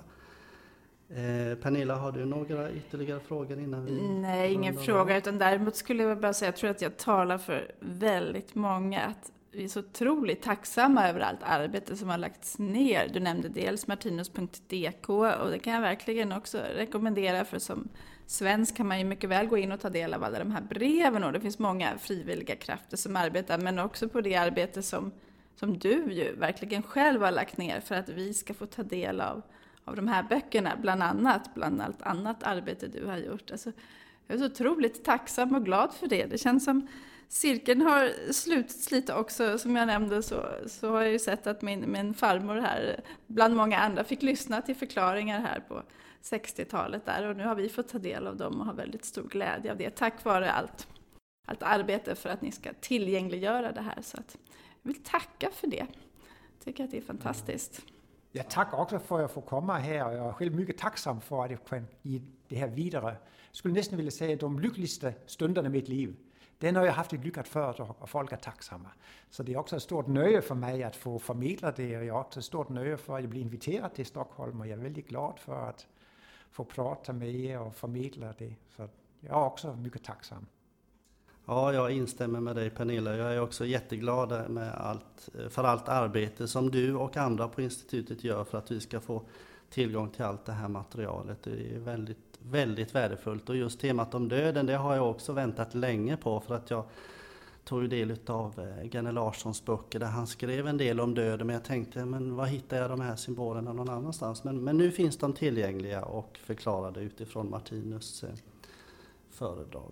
Speaker 1: Eh, Pernilla, har du några ytterligare frågor innan vi...
Speaker 2: Nej, ingen fråga, utan däremot skulle jag bara säga, jag tror att jag talar för väldigt många, att vi är så otroligt tacksamma över allt arbete som har lagts ner. Du nämnde dels martinus punkt d k, och det kan jag verkligen också rekommendera, för som svensk kan man ju mycket väl gå in och ta del av alla de här breven, och det finns många frivilliga krafter som arbetar, men också på det arbete som, som du ju verkligen själv har lagt ner för att vi ska få ta del av av de här böckerna, bland annat, bland allt annat arbete du har gjort. Alltså, jag är så otroligt tacksam och glad för det. Det känns som cirkeln har slutits lite också. Som jag nämnde så, så har jag ju sett att min, min farmor här, bland många andra, fick lyssna till förklaringar här på sextiotalet där. Och nu har vi fått ta del av dem och har väldigt stor glädje av det. Tack vare allt, allt arbete för att ni ska tillgängliggöra det här. Så att jag vill tacka för det. Jag tycker att det är fantastiskt.
Speaker 3: Jag tackar också för att jag får komma här, och jag är själv mycket tacksam för att jag kan ge det här vidare. Jag skulle nästan vilja säga att de lyckligaste stunderna i mitt liv, det är när jag har haft ett lyckat företag och folk är tacksamma. Så det är också ett stort nöje för mig att få förmedla det, och jag har också ett stort nöje för att jag blir inviterad till Stockholm, och jag är väldigt glad för att få prata med er och förmedla det. Så jag är också mycket tacksam.
Speaker 1: Ja, jag instämmer med dig, Pernilla. Jag är också jätteglad med allt, för allt arbete som du och andra på institutet gör för att vi ska få tillgång till allt det här materialet. Det är väldigt, väldigt värdefullt. Och just temat om döden, det har jag också väntat länge på, för att jag tog ju del av Gene Larssons böcker där han skrev en del om döden, men jag tänkte, men var hittar jag de här symbolerna någon annanstans? Men, men nu finns de tillgängliga och förklarade utifrån Martinus eh, föredrag.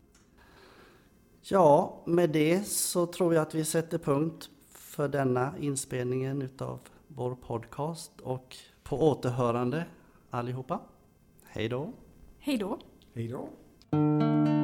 Speaker 1: Ja, med det så tror jag att vi sätter punkt för denna inspelningen utav vår podcast, och på återhörande allihopa. Hej då!
Speaker 2: Hej då!
Speaker 3: Hej då!